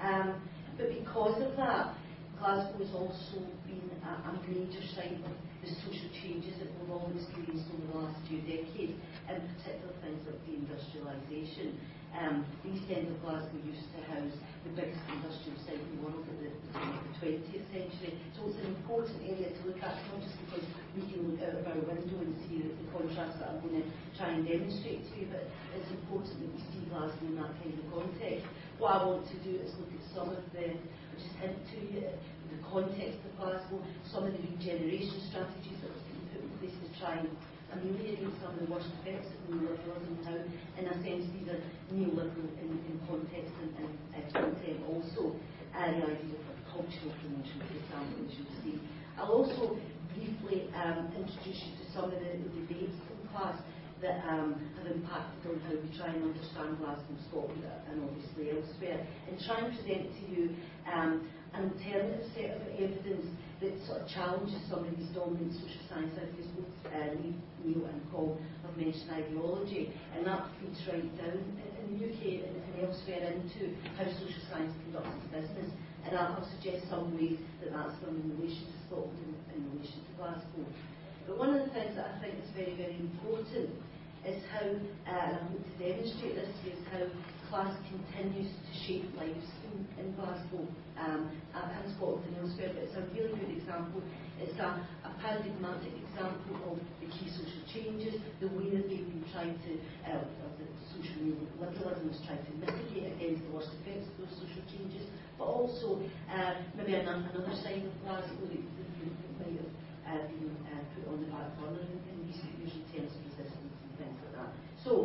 But because of that, Glasgow has also been a major site of the social changes that we've all experienced over the last few decades, in particular things like deindustrialisation. The East End of Glasgow used to house the biggest industrial site in the world at the 20th century. So it's an important area to look at, not just because we can look out of our window and see the contrast that I'm going to try and demonstrate to you, but it's important that we see Glasgow in that kind of context. What I want to do is look at some of the, I'll just hint to you, the context of Glasgow, some of the regeneration strategies that have been put in place to try and ameliorate some of the worst effects of neoliberalism now. In a sense, these are neoliberal in context and content also. The idea of cultural promotion, for example, as you'll see. I'll also briefly introduce you to some of the debates in class that have impacted on how we try and understand Glasgow, Scotland, and obviously elsewhere, and try and present to you an alternative set of evidence that sort of challenges some of these dominant social science ideas. Both Neil and Paul have mentioned ideology, and that feeds right down in the UK and elsewhere into how social science conducts its business. And I'll suggest some ways that that's done in relation to Scotland and in relation to Glasgow. But one of the things that I think is very, very important is how, and I hope to demonstrate this, is how class continues to shape lives in Glasgow and Scotland and elsewhere. But it's a really good example. It's a paradigmatic example of the key social changes, the way that they've been trying to, the social neoliberalism has tried to mitigate against the worst effects of those social changes, but also maybe another side of Glasgow that might have been put on the back burner in recent years in terms of resistance and things like that. So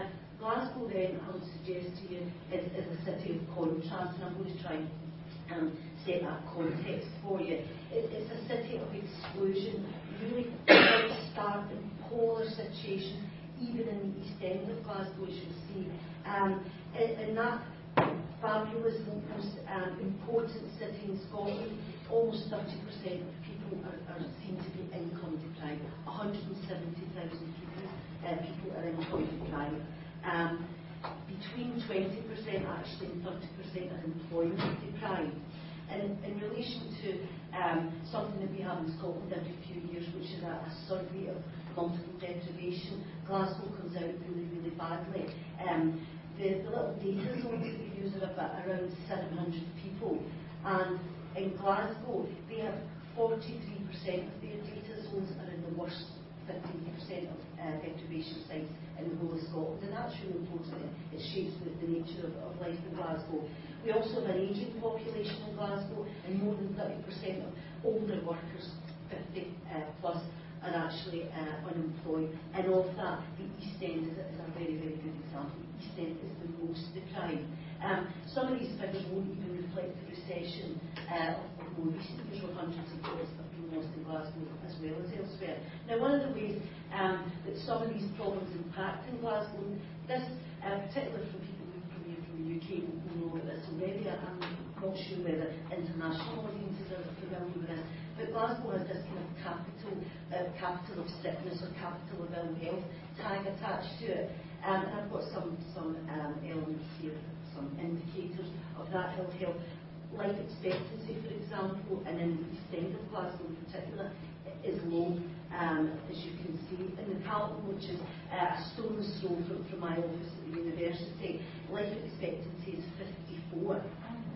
Glasgow then, I would suggest to you, is a city of contrast, and I'm going to try and set that context for you. It's a city of exclusion, really quite stark and polar situation, even in the East End of Glasgow, as you'll see. In that fabulous, most important city in Scotland, almost 30% of people are seen to be income deprived. 170,000 people are income deprived. Between 20% actually and 30% are employment deprived. And in relation to something that we have in Scotland every few years, which is a survey of multiple deprivation, Glasgow comes out really, really badly. The little data zones that we use are around 700 people, and in Glasgow they have 43% of their data zones are in the worst 15% of deprivation sites in the whole of Scotland, and that's really important. It shapes the nature of life in Glasgow. We also have an ageing population in Glasgow, and more than 30% of older workers, 50 plus, are actually unemployed. And of that, the East End is a very, very good example. The East End is the most deprived. Some of these figures won't even reflect the recession of more recent years, where hundreds of jobs have been lost in Glasgow as well as elsewhere. Now, one of the ways that some of these problems impact in Glasgow, this, particularly from people who come here from the UK, will know about this already. I'm not sure whether international audiences are familiar with this, but Glasgow has this kind of capital of sickness or capital of ill health tag attached to it. And I've got some elements here, some indicators of that ill health. Life expectancy, for example, and in the East End of Glasgow in particular, is low, as you can see. In the Calton, which is a stone's throw from my office at the university, life expectancy is 54.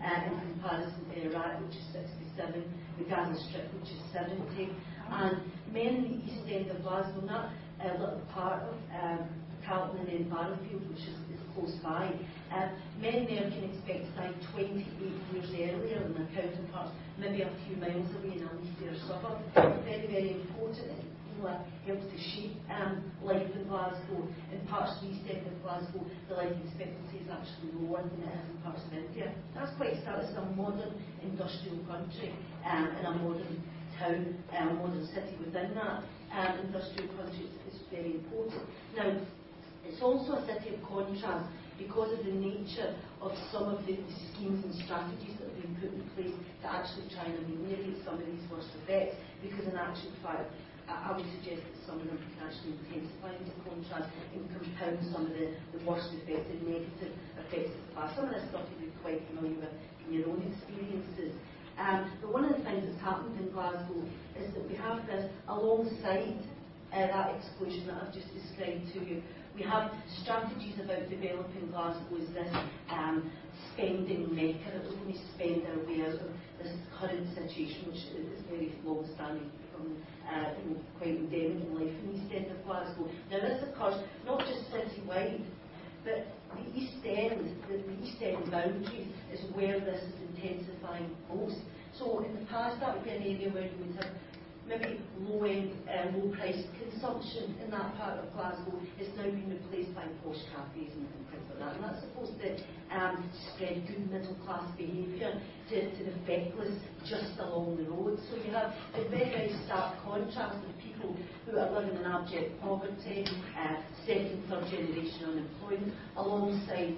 in comparison to Iraq, which is 67, the Gaza Strip, which is 70, and men in the East End of Glasgow, not a little part of Carlton and then Barrowfield, which is close by, men there can expect to die 28 years earlier than their counterparts, maybe a few miles away in a leafier suburb. Very, very important. It helps to shape life in Glasgow. In parts of the East End of Glasgow, the life expectancy is actually lower than it is in parts of India. That's quite sad. It's a modern industrial country in a modern town, a modern city within that industrial country. It's very important. Now, it's also a city of contrast because of the nature of some of the schemes and strategies that have been put in place to actually try and ameliorate some of these worst effects, because in actual fact, I would suggest that some of them can actually intensify into contrast and compound some of the worst effects and negative effects of class. Some of this stuff you'll be quite familiar with in your own experiences. But one of the things that's happened in Glasgow is that we have this alongside that exclusion that I've just described to you. We have strategies about developing Glasgow as this spending mecca that we're going to spend our way out of this current situation, which is very long-standing, quite endemic in life in the East End of Glasgow. Now this occurs not just citywide, but the East End, the East End boundaries is where this is intensifying most. So in the past that would be an area where you would have maybe low-end, low-priced consumption in that part of Glasgow. It's now been replaced by posh cafes and things like that. And that's supposed to spread good middle-class behaviour to the feckless just along the road. So you have a very, very stark contrast of people who are living in abject poverty, second, third generation unemployment, alongside,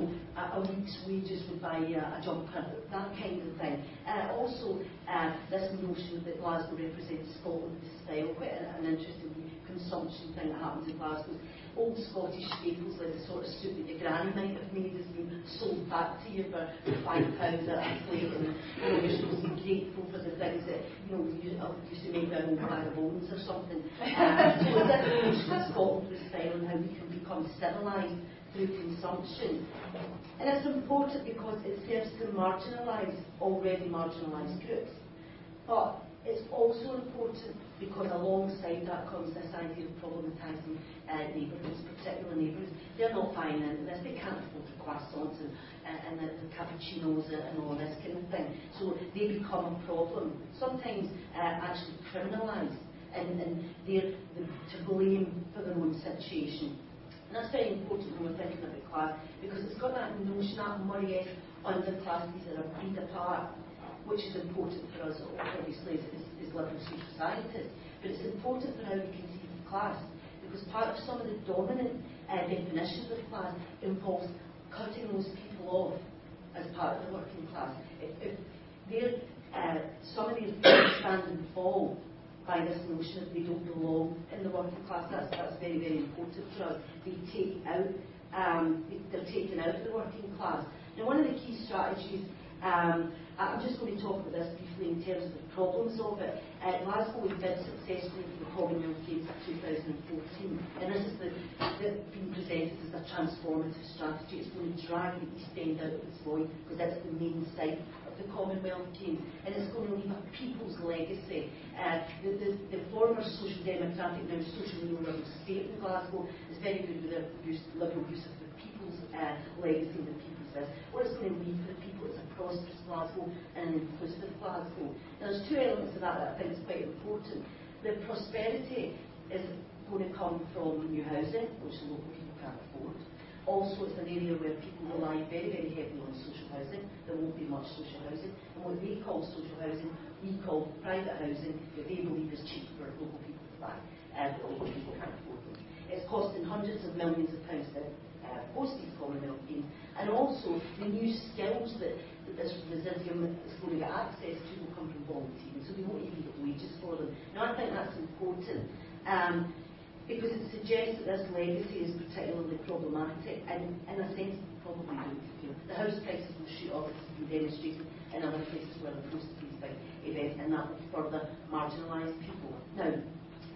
a week's wages would buy a jumper, that kind of thing. Also, this notion that Glasgow represents Scotland style, quite an interesting consumption thing that happens in Glasgow. Old Scottish staples like the sort of soup that your granny might have made has been sold back to you for £5 a plate, and you're supposed to be grateful for the things that used to make their own bag of bones or something. So it's that notion of Scotland with style and how we can become civilised through consumption. And it's important because it serves to marginalise already marginalised groups. But it's also important because alongside that comes this idea of problematising neighbourhoods, particular neighbourhoods. They're not buying into this, they can't afford the croissants and the cappuccinos and all this kind of thing. So they become a problem, sometimes actually criminalised, and they're to blame for their own situation. And that's very important when we're thinking about class, because it's got that notion, that Murray-esque underclass, these are a breed apart, which is important for us, obviously, as liberal social scientists. But it's important for how we conceive of class, because part of some of the dominant definitions of class involves cutting those people off as part of the working class. If some of these people stand and fall by this notion that they don't belong in the working class, that's very, very important for us. They're taken out of the working class. Now, one of the key strategies, I'm just going to talk about this briefly in terms of the problems of it. Glasgow was bid successfully for the Commonwealth Games in 2014, and this is being presented as a transformative strategy. It's going to drag the East End out of its void, because that's the main site of the Commonwealth Games, and it's going to leave a people's legacy. The former Social Democratic, now Social Liberal state in Glasgow is very good with their liberal use of the people's legacy and the people's this. What it's going to leave for the people is a prosperous Glasgow and an inclusive Glasgow. Now, there's two elements of that I think is quite important. The prosperity is going to come from new housing, which the local people can't afford. Also, it's an area where people rely very, very heavily on social housing. There won't be much social housing. And what they call social housing, we call private housing, that they believe is cheap for local people to buy. But local people can't afford them. It's costing hundreds of millions of pounds to host these Commonwealth Games. And also, the new skills that this Residium is going to get access to will come from volunteering, so they won't even get wages for them. Now, I think that's important. Because it suggests that this legacy is particularly problematic, and in a sense, probably don't feel. The house prices will shoot up, as has been demonstrated in other places where they're hosting these big events, and that will further marginalise people. Now,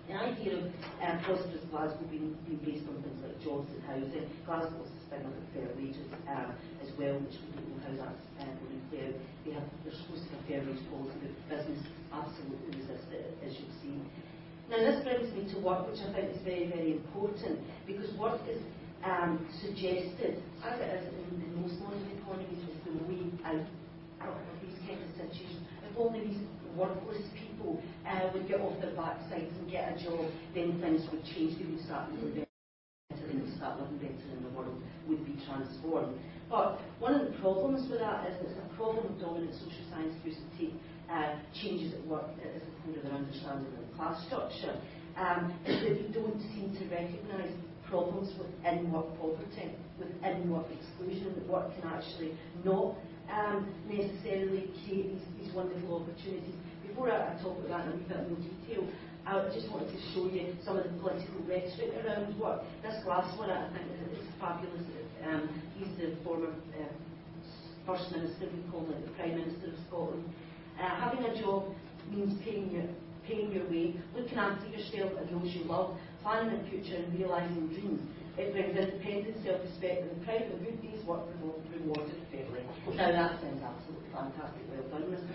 The idea of prosperous Glasgow being based on things like jobs and housing. Glasgow also spend on fair wages as well, which we don't know how that's going to play out. They're supposed to have fair wage policy, but business absolutely resist it, as you've seen. Now this brings me to work, which I think is very, very important, because work is suggested, as it is in most modern economies, is the way out of these kind of situations. If only these workless people would get off their backsides and get a job, then things would change. They would start living better, they would start living better, and the world would be transformed. But one of the problems with that is it's a problem of dominant social science views to take changes at work as a core of their understanding of the class structure, is that we don't seem to recognise problems within work poverty, within work exclusion, that work can actually not necessarily create these wonderful opportunities. Before I talk about that in a wee bit more detail, I just wanted to show you some of the political rhetoric around work. This last one I think is fabulous. He's the former First Minister, we call it the Prime Minister of Scotland. Having a job means paying your way, looking after yourself and those you love, planning the future and realising dreams. It brings independence, self-respect and pride of a good day's work rewarded fairly. Now that sounds absolutely fantastic. Well done, Mr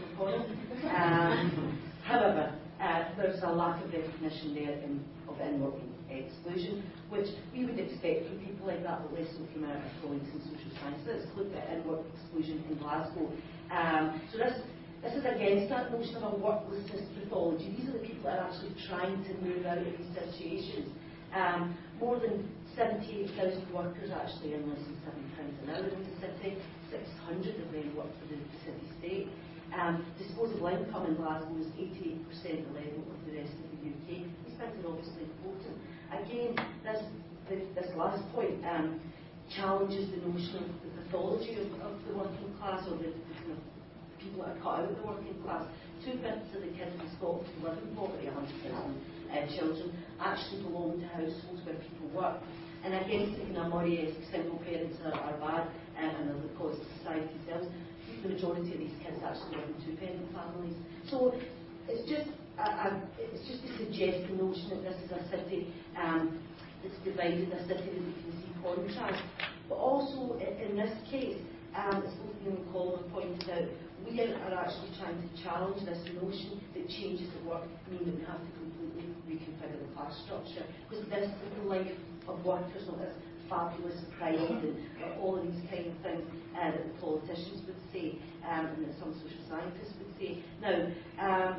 McConnell. However, there's a lack of recognition there of in-work exclusion, which we would expect from people like that, but less so from our colleagues in social science. Let's look at in-work exclusion in Glasgow. So this is against that notion of a worklessness pathology. These are the people that are actually trying to move out of these situations. More than 78,000 workers actually earn less than £7 an hour in the city. 600 of them work for the city state. Disposable income in Glasgow is 88% the level of the rest of the UK. These things are obviously important. Again, this last point challenges the notion of the pathology of the working class, or the people that are cut out of the working class. 2/5 of the kids in Scotland who live in poverty, 100,000 children, actually belong to households where people work. And again, Murray, single parents are bad and are the cause of society themselves. The majority of these kids actually live in two-parent families. So it's just to suggest the notion that this is a city that's divided, a city that we can see contrast. But also in this case, as both Neil and Colin have pointed out, we are actually trying to challenge this notion that changes at work mean that we have to completely reconfigure the class structure, because this is the life of workers, not this fabulous pride and all of these kind of things that the politicians would say and that some social scientists would say. Now,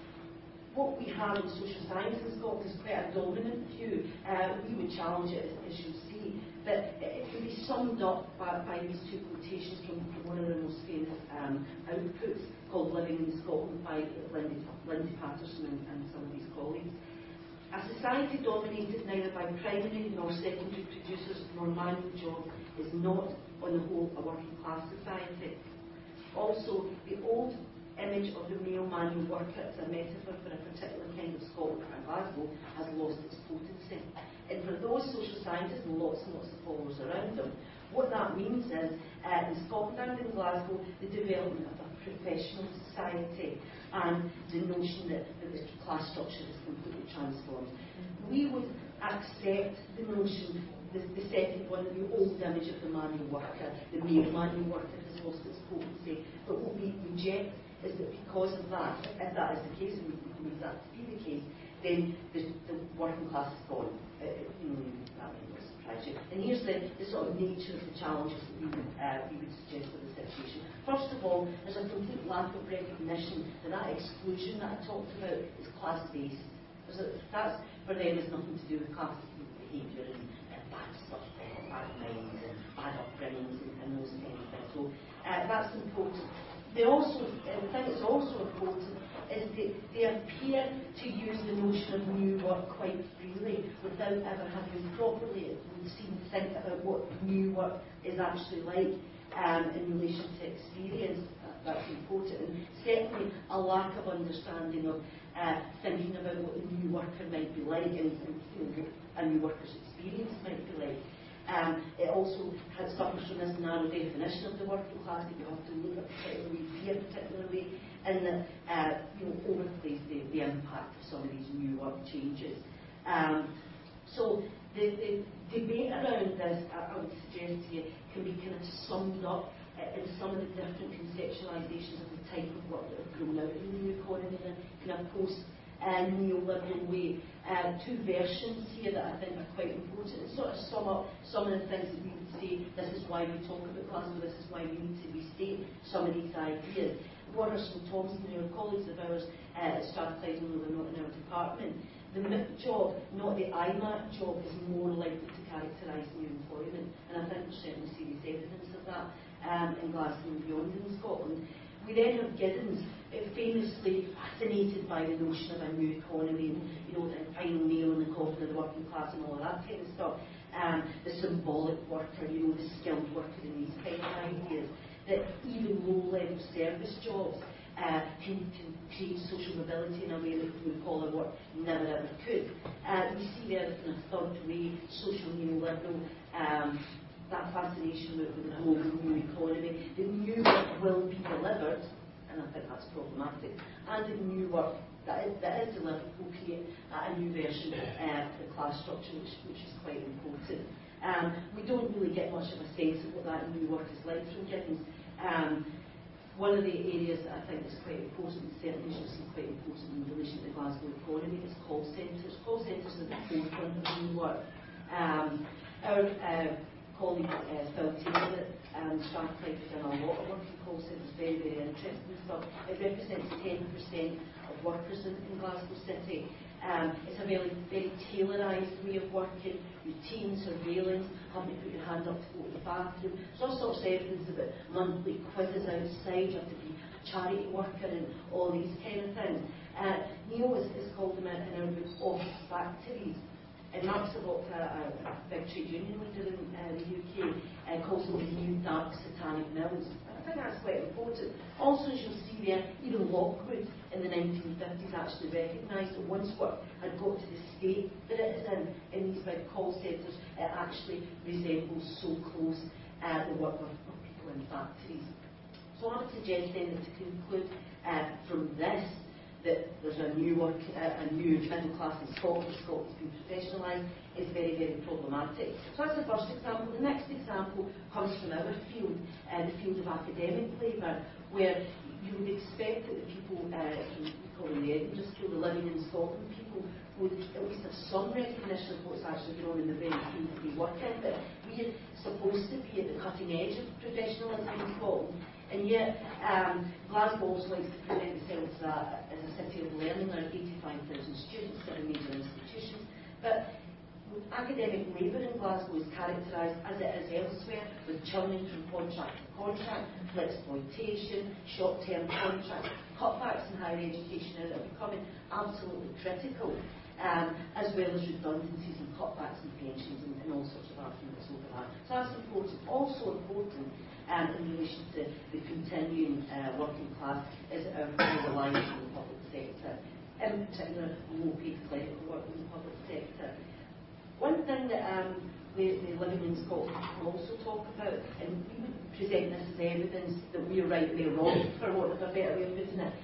what we have in social science in Scotland is quite a dominant view. We would challenge it, as you'll see, but it can be summed up by these two quotations from one of their most famous outputs called Living in Scotland by Lindy Patterson and some of his colleagues. A society dominated neither by primary nor secondary producers nor manual jobs is not, on the whole, a working class society. Also, the old image of the male manual worker as a metaphor for a particular kind of Scotland and Glasgow has lost its potency. And for those social scientists, and lots of followers around them, what that means is, in Scotland and in Glasgow, the development of a professional society and the notion that the class structure is completely transformed. We would accept the notion, the second one, the old image of the manual worker, the male manual worker has lost its potency, but what we reject is that because of that, if that is the case, and we believe that to be the case, then the working class is gone. That would surprise you. And here's the sort of nature of the challenges that we would suggest for the situation. First of all, there's a complete lack of recognition that exclusion that I talked about is class-based. That's, for them, has nothing to do with class behaviour and bad stuff, bad minds and bad upbringings and those kind of things. So that's important. The thing that's also important is that they appear to use the notion of new work quite freely without ever having properly seen to think about what new work is actually like in relation to experience. That's important. And certainly a lack of understanding of thinking about what the new worker might be like and a new worker's experience might be like. It also suffers from this narrow definition of the working class that you have to look at particularly, fear particularly, and that overplays the impact of some of these new work changes. So the debate around this, I would suggest to you, can be kind of summed up in some of the different conceptualisations of the type of work that have grown out in the new economy in a kind of post-neoliberal way. Two versions here that I think are quite important and sort of sum up some of the things that we would say, this is why we talk about Glasgow, this is why we need to restate some of these ideas. Waterson Thompson, who are colleagues of ours at Strathclyde, although they're not in our department, the MIP job, not the IMAC job, is more likely to characterise new employment, and I think we're certainly serious evidence of that in Glasgow and beyond in Scotland. We then have Giddens, famously fascinated by the notion of a new economy, and the final nail in the coffin of the working class and all of that kind of stuff. The symbolic worker, the skilled worker, and these kind of ideas. That even low-level service jobs can create social mobility in a way that blue-collar work never ever could. We see there in a third-way social neoliberal that fascination with the global new economy. The new work will be delivered, and I think that's problematic, and the new work that is delivered will create a new version of the class structure, which is quite important. We don't really get much of a sense of what that new work is like from Giddens. One of the areas that I think is quite important, and certainly should seem quite important in relation to the Glasgow economy, is call centres. Call centres are the forefront of new work. Our colleague Phil Taylor at Strathclyde has done a lot of work in call centres, very, very interesting stuff. It represents 10% of workers in Glasgow City. It's a very, very tailorised way of working, routine, surveillance, having to put your hand up to go to the bathroom. There's all sorts of evidence about monthly quizzes outside, you have to be a charity worker and all these kind of things. Neil has called them in our book office factories. And Mark Savok, a big trade union leader in the UK, calls them the new dark satanic mills. I think that's quite important. Also, as you'll see there, even Lockwood in the 1950s actually recognised that once work had got to the state that it is in these big call centres, it actually resembles so close the work of people in factories. So I would suggest then that to conclude from this, that there's a new middle class in Scotland. Scotland's been professionalised, is very, very problematic. So that's the first example. The next example comes from our field, the field of academic labour, where you would expect that the people from the Edinburgh School, the living in Scotland people, would at least have some recognition of what's actually going on in the very field that they work in. But we're supposed to be at the cutting edge of professionalism in Scotland. And yet, Glasgow also likes to present itself as a city of learning. There are 85,000 students, 7 major institutions. But academic labour in Glasgow is characterised, as it is elsewhere, with churning from contract to contract, exploitation, short-term contracts, cutbacks in higher education are becoming absolutely critical, as well as redundancies and cutbacks in pensions and all sorts of arguments over that. So that's important. Also important in relation to the continuing working class is our reliance on the public sector, in particular low-paid clerical work in the public sector. One thing that the Living in Scotland will also talk about, and we would present this as evidence that we're right, they're wrong, for want of a better way of putting it,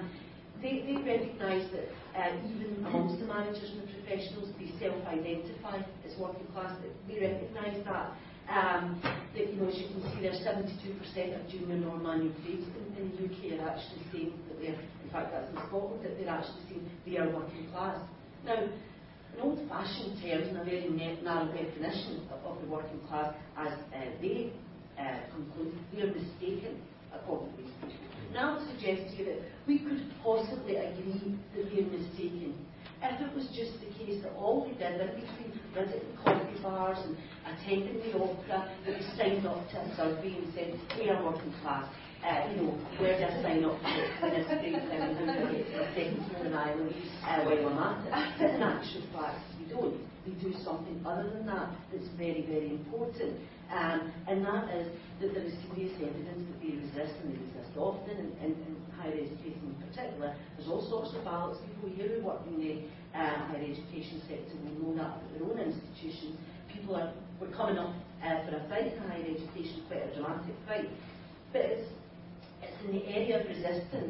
they recognise that even amongst the managers and the professionals, they self-identify as working class. They recognise that. That, as you can see there, 72% of junior non-manual trades in the UK are actually saying that they're, in fact that's in Scotland, that they're actually saying they are working class. Now, in old-fashioned terms, and a very narrow definition of the working class, as they conclude, they are mistaken according to these people. Now I would suggest to you that we could possibly agree that they are mistaken if it was just the case that all they did in between visiting coffee bars and attending the opera, that they signed up to a survey and said, we are working class. Where do I sign up for the ministry and how do I get to the second floor in Ireland while I'm at it? But in actual fact, we don't. We do something other than that that's very, very important. And that is that there is serious evidence that they resist, and they resist often, and in higher education in particular. There's all sorts of ballots. People here who work in the higher education sector will know that at their own institutions. We're coming up for a fight in higher education, quite a dramatic fight. But it's in the area of resistance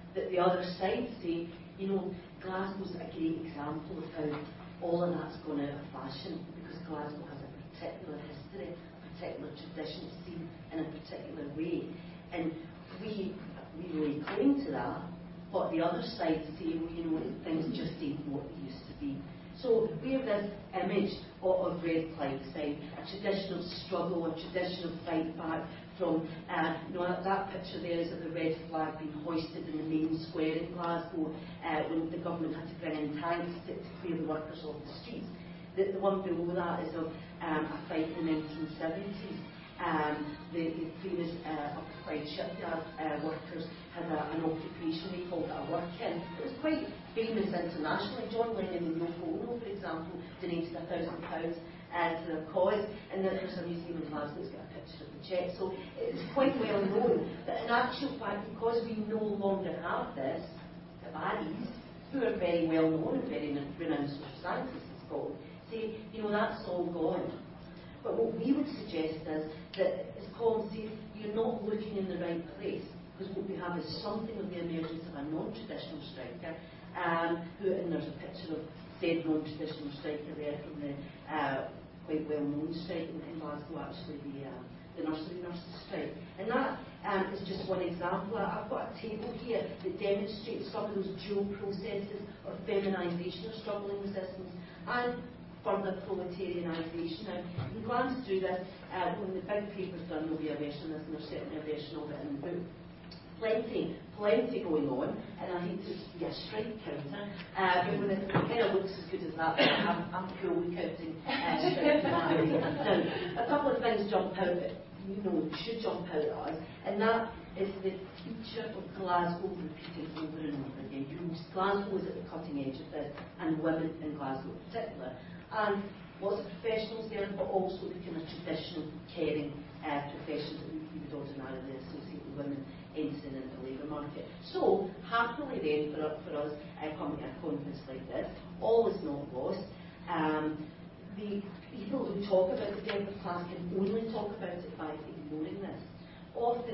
that the other side say, you know, Glasgow's a great example of how all of that's gone out of fashion, because Glasgow has a particular history, a particular tradition seen in a particular way. And we really claim to that, but the other side say, well, you know, things just ain't what they used to be. So we have this image of Red Flag Sign, a traditional struggle, a traditional fight back from, you know, that picture there is of the red flag being hoisted in the main square in Glasgow when the government had to bring in tanks to clear the workers off the streets. The one below that is of a fight in the 1970s. The famous Upper Clyde shipyard workers had an occupation, they called it a work-in. It was quite famous internationally. John Lennon and Yoko Ono, for example, donated £1,000 to their cause, and then there's a museum in Glasgow that's got a picture of the cheque. So it's quite well known. But in actual fact, because we no longer have this, the Barrys, who are very well known and very renowned social scientists in Scotland, say, you know, that's all gone. But what we would suggest is that, as Colin says, you're not looking in the right place, because what we have is something of the emergence of a non-traditional striker, and there's a picture of said non-traditional striker there from the quite well-known strike in Glasgow, actually, the nursery nurses strike. And that is just one example. I've got a table here that demonstrates some of those dual processes of feminisation of struggling resistance and further proletarianisation. Now, you can glance through this. When the big paper's done, there'll be a version of this, and there's certainly a version of it in the book. Plenty going on, and I hate to be a strike counter, but when it kind of looks as good as that, I'm cool with counting strikes in that way. Now, a couple of things jump out at, you know, should jump out at us, and that is the feature of Glasgow repeated over and over again. Glasgow is at the cutting edge of this, and women in Glasgow in particular. And lots of professionals there, but also the kind of traditional caring professions that we would ordinarily associate with women entering into the labour market. So, happily then, for us coming to a conference like this, all is not lost. The people who talk about the death of class can only talk about it by ignoring this. Often,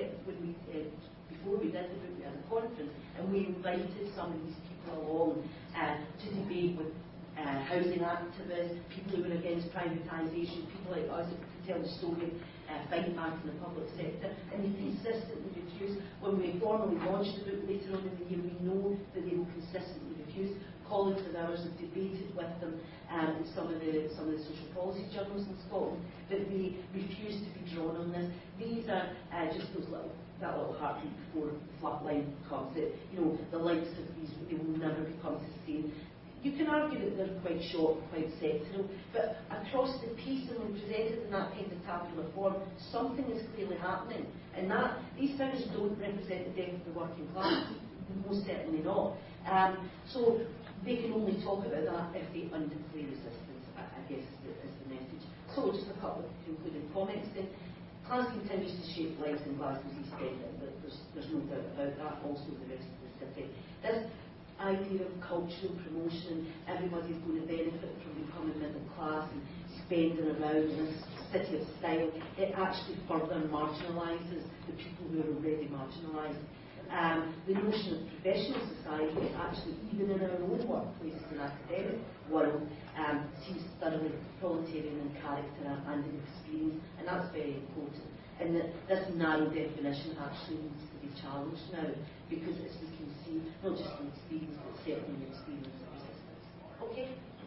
before we did the book, we had a conference, and we invited some of these people along to debate with housing activists, people who were against privatisation, people like us who could tell the story of fighting back in the public sector, and they consistently refuse. When we formally launched the book later on in the year, we know that they will consistently refuse. Colleagues of ours have debated with them in some of the social policy journals in Scotland, but they refuse to be drawn on this. These are just that little heartbeat before the flat line comes. That, you know, the likes of these, they will never become sustained. You can argue that they're quite short, quite sectoral, but across the piece, and when presented in that kind of tabular form, something is clearly happening. And that these figures don't represent the death of the working class, most certainly not. So they can only talk about that if they underplay resistance, I guess is the message. So just a couple of concluding comments then. Class continues to shape lives in Glasgow's East End, but there's no doubt about that, also the rest of the city. This idea of cultural promotion, everybody's going to benefit from becoming middle class and spending around in this city of style, it actually further marginalises the people who are already marginalised. The notion of professional society, actually even in our own workplaces and academic world, seems thoroughly proletarian in character and in experience, and that's very important. And that this narrow definition actually needs to be challenged now, because as we can see, not just in experience, but certainly in the experience of resistance. Okay?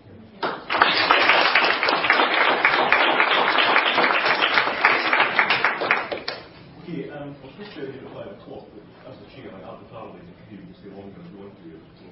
Okay, I was supposed to be here at 5 o'clock, but as the chair, I arbitrarily continued to stay longer as we want to. So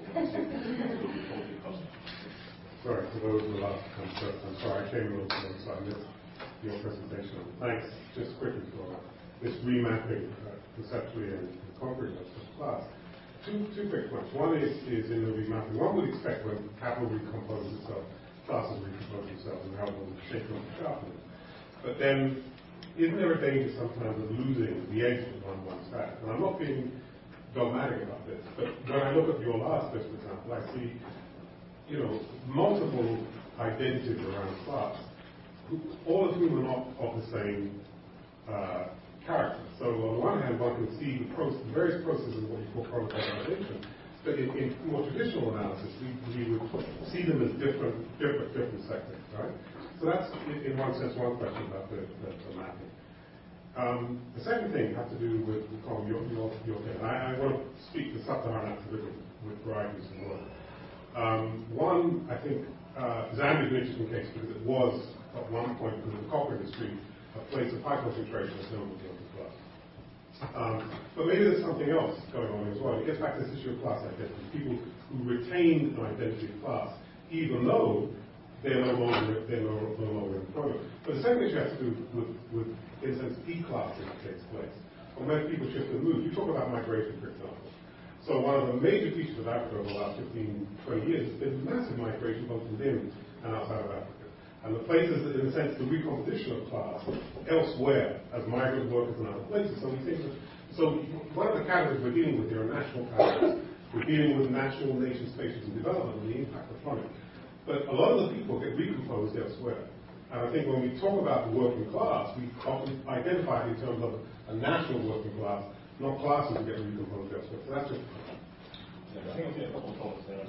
Sorry, for those who will have to come first, I'm sorry, I came a little late, so I missed your presentation. Thanks. Just quickly for this remapping conceptually and concretely of class. Two quick points. One is in the remapping. One would expect when capital recomposes itself, classes recompose themselves, and how it will shape up and sharpen it. But then, isn't there a danger sometimes of losing the edge on one side? And I'm not being dogmatic about this, but when I look at your last list, for example, I see, you know, multiple identities around class, all of whom are not of the same character. So on the one hand, one can see the various processes of what you call chronotypization, but in more traditional analysis, we would see them as different sectors, right? So that's, in one sense, one question about the mapping. The second thing had to do with your thing. I want to speak to sub-Saharan activism with varieties of work. One, I think, Zambia is an interesting case because it was, at one point, in the copper industry, a place of high concentration of silver fields as well. But maybe there's something else going on as well. It gets back to this issue of class identity. People who retain an identity of class, even though they're no longer employment. But the second issue has to do with in a sense, declassing that takes place. Or when people shift and move. You talk about migration, for example. So one of the major features of Africa over the last 15, 20 years has been massive migration both within and outside of Africa. And the places, that, in a sense, the recomposition of class elsewhere as migrant workers in other places. So we think that, so one of the categories we're dealing with here are national categories. We're dealing with national nation spaces and development and the impact upon it. But a lot of the people get recomposed elsewhere. And I think when we talk about the working class, we often identify it in terms of a national working class, not classes that get recomposed elsewhere. So that's just. I think I'll get a couple of comments there.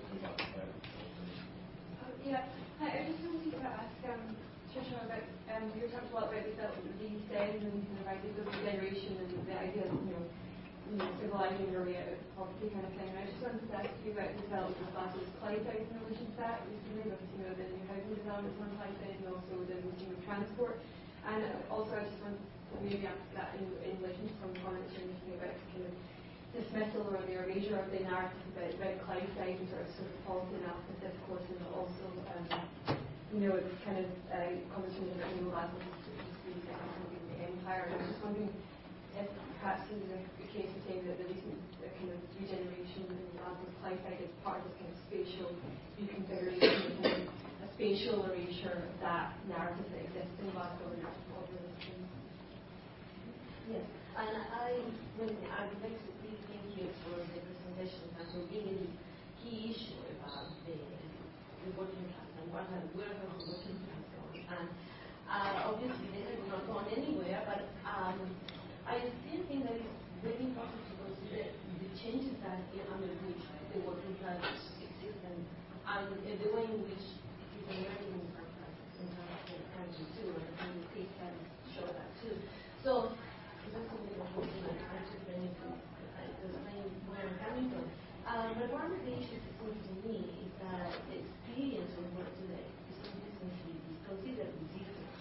Yeah. Hi, I just wanted to ask Trisha about, you talked a lot about these days and kind of ideas of regeneration and the idea of, civilizing your way out of poverty kind of thing. And I just wanted to ask you about the development of classes Clydeside in relation to that, recently with, the new housing developments on Clydeside and also the routine of transport. And also I just wanted to maybe ask that in relation to some comments you're making about kind of dismissal or the erasure of the narrative about Clydeside and sort of policy analysis discourse, and also it's kind of conversations about neoliberalism in the empire. And I was just wondering if perhaps there's a case of saying that the recent kind of regeneration in Glasgow's Clydeside is part of this kind of spatial reconfiguration, kind of a spatial erasure of that narrative that exists in Glasgow and of the things. Yes, and I would like to please thank you for the presentation and for bringing this key issue about the working class and where has the working class gone. And obviously they have not gone anywhere, but I still think that it's very important to consider the changes that under which the working class exists and the way in which it is emerging in some countries too, and the case studies show that too. So that's something that I'm just going to explain where I'm coming from. But one of the issues it seems to me is that the experience of work today is considerably different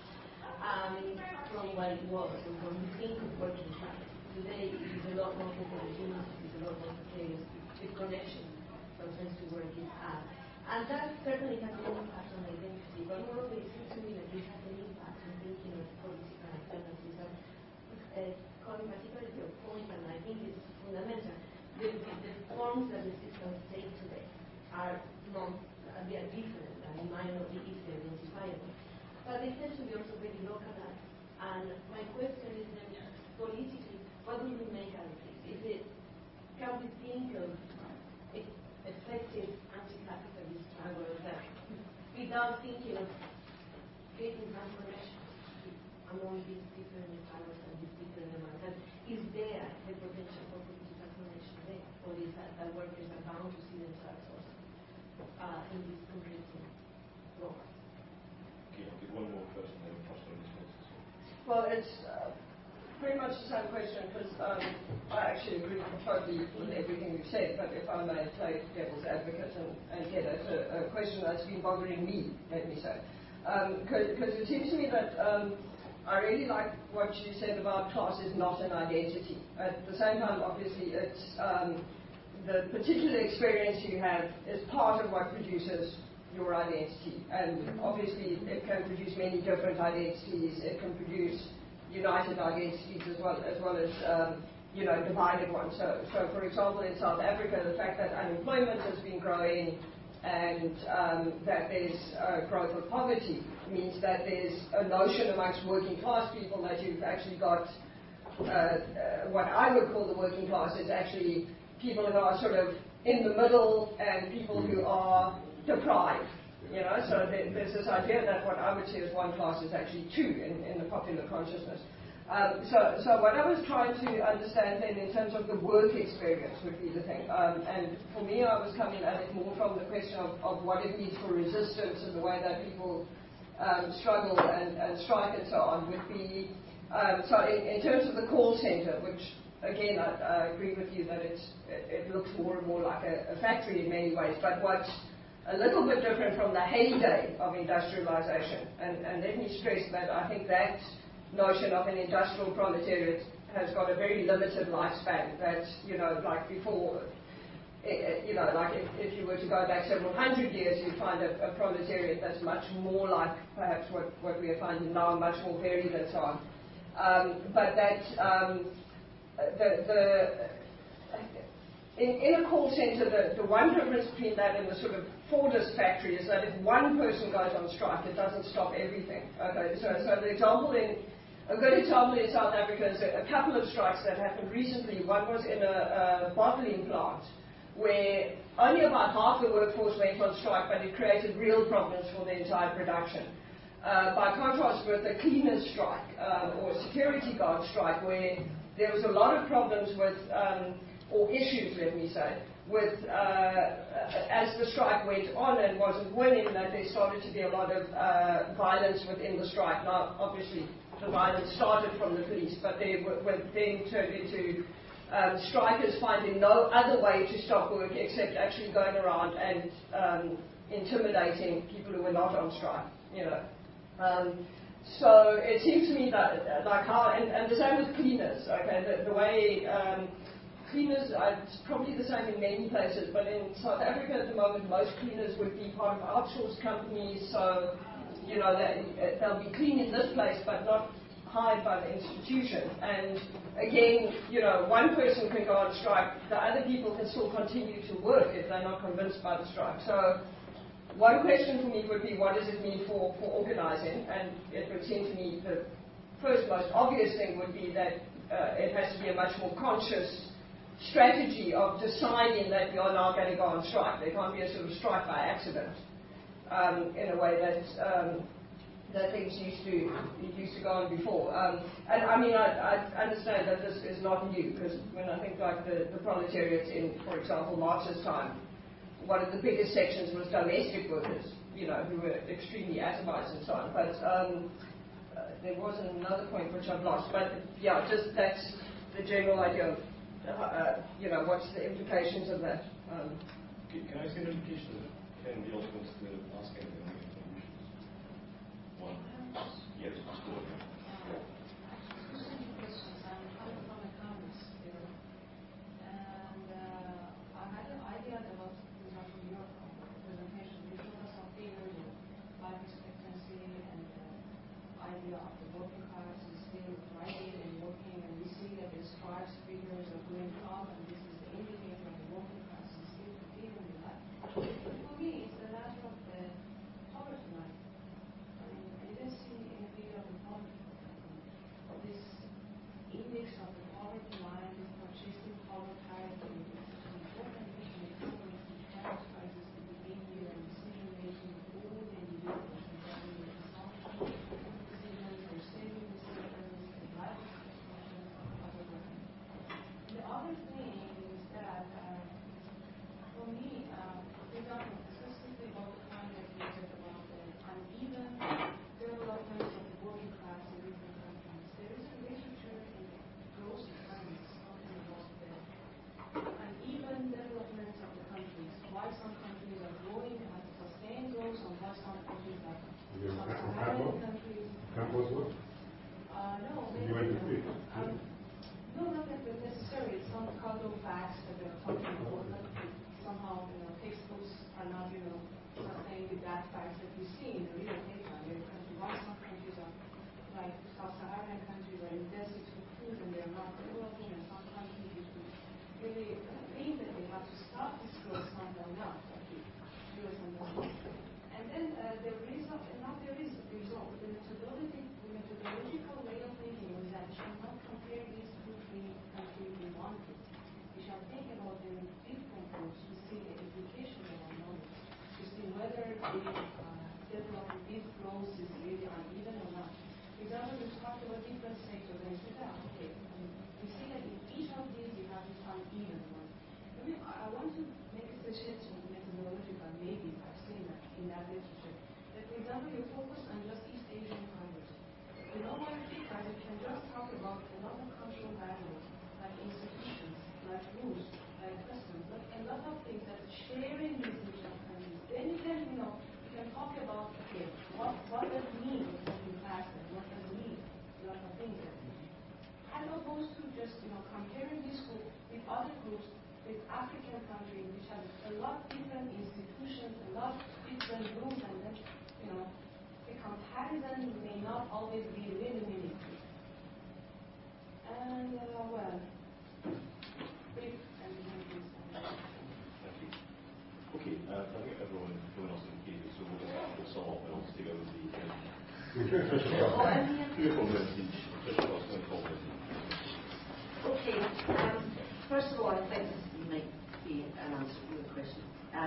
from what it was, and when we think of working class. Today it is a lot more heterogeneous, it is a lot more precarious, the connection sometimes to work is hard. And that certainly has an impact on identity, but moreover it seems to me that this has an impact on thinking of political alternatives. And calling particularly your point, and I think it's fundamental, the forms that the systems take today are different, and it might not be easily identifiable. But they tend to be also very localized. And my question is then, politically, what do we make out of this? Can we think of effective anti-capitalist struggle that without thinking of creating transformation among these different powers and these different demands? And is there the potential for political transformation there? Or is that workers are bound to see themselves also in this competing role? Okay, I'll give one more question then pass on this one. Well, it's pretty much the same question because I actually agree totally with everything you've said, but if I may play devil's advocate and get at a question that's been bothering me, let me say. Because it seems to me that I really like what you said about class is not an identity. At the same time, obviously, it's the particular experience you have is part of what produces your identity. And obviously, it can produce many different identities. It can produce united identities as well as divided ones. So for example, in South Africa, the fact that unemployment has been growing and that there's growth of poverty means that there's a notion amongst working class people that you've actually got what I would call the working class is actually people who are sort of in the middle and people who are deprived. So there's this idea that what I would say is one class is actually two in the popular consciousness. So what I was trying to understand then in terms of the work experience would be the thing. And for me, I was coming at it more from the question of what it means for resistance and the way that people struggle and strike and so on would be, so in terms of the call center, which again, I agree with you that it looks more and more like a factory in many ways, but what's a little bit different from the heyday of industrialization, and let me stress that I think that notion of an industrial proletariat has got a very limited lifespan. That, like before, like if you were to go back several hundred years, you'd find a proletariat that's much more like perhaps what we are finding now, much more varied and so on. But that in a call center, the one difference between that and the sort of Fordist factory is that if one person goes on strike, it doesn't stop everything. Okay, so a good example in South Africa is a couple of strikes that happened recently. One was in a bottling plant where only about half the workforce went on strike, but it created real problems for the entire production. By contrast with the cleaners strike or security guard strike, where there was a lot of problems with, or issues, let me say, with as the strike went on and wasn't winning, that there started to be a lot of violence within the strike. Now, obviously, the violence started from the police, but they then turned into strikers finding no other way to stop work except actually going around and intimidating people who were not on strike. So it seems to me that, like how, and the same with cleaners. Okay, the way cleaners, it's probably the same in many places, but in South Africa at the moment, most cleaners would be part of outsourced companies. So they'll be cleaning this place, but not hired by the institution. And again, one person can go on strike, the other people can still continue to work if they're not convinced by the strike. So one question for me would be, what does it mean for organizing? And it would seem to me the first most obvious thing would be that it has to be a much more conscious strategy of deciding that you're now going to go on strike. There can't be a sort of strike by accident in a way that things used to go on before. And I mean, I understand that this is not new, because when I think like the proletariat in, for example, Marx's time, one of the biggest sections was domestic workers, who were extremely atomized and so on. But there was another point which I've lost. But yeah, just that's the general idea of, what's the implications of that. Can I say an implication that Kennedy also wants to ask anything? One. Yes, just go ahead. Questions. I'm coming from a commerce field, and I had an idea about your presentation. You showed us some figures of life expectancy and idea of the working class is still thriving and working, and we see that the strikes figures are going up, and this is the indicator of the working class is still continuing that. For me, it's the matter of the poverty line. I mean, I didn't see any figure of the poverty. This index of the poverty line, this purchasing power parity, is an important issue in economics which characterizes the behavior and decision making of all the individuals regarding their consumption decisions, their saving decisions, their life expectations, and other work. The other thing is that, for me, for example, specifically about the point that you said about the uneven development of the working class in different countries. There is a literature in growth economics talking about the uneven development of the countries, why some countries are growing at a sustained growth and why some countries are sub-Saharan countries. Campos what? No, You went to see? no, not necessarily. Some causal facts that they're talking about that somehow, textbooks are not, sustaining with that fact that we see in the real data. Why some countries are, like sub-Saharan countries, are invested for food and they're not developing, and some countries which really think that they have to stop this growth, some are not, like the US and Brazil. And then the result, the methodological way of thinking was that we should not compare these two, three countries in one group. We shall think about them in different groups to see the implication of our knowledge, to see whether the development, this growth is really uneven or not. For example, you talked about different sectors, and you said, okay, we see that in each of these you have this uneven one. I want to make a suggestion, methodological, maybe I've seen that in that literature. That, for example, you focus on just East Asian countries. You don't want to think that you can just talk about a lot of cultural values, like institutions, like rules, like customs, like a lot of things that sharing these regional countries. Then you can, you can talk about, okay, what does it mean in class, and what does it mean, a lot of things. As opposed to just, comparing this group with other groups, with African countries, which have a lot different institutions, a lot different rules, and then, the comparison may not always be really meaningful. And, brief and Okay, I think everyone else is okay, so we'll sum up and I'll take over the Okay, first of all, I think this might be an answer to your question.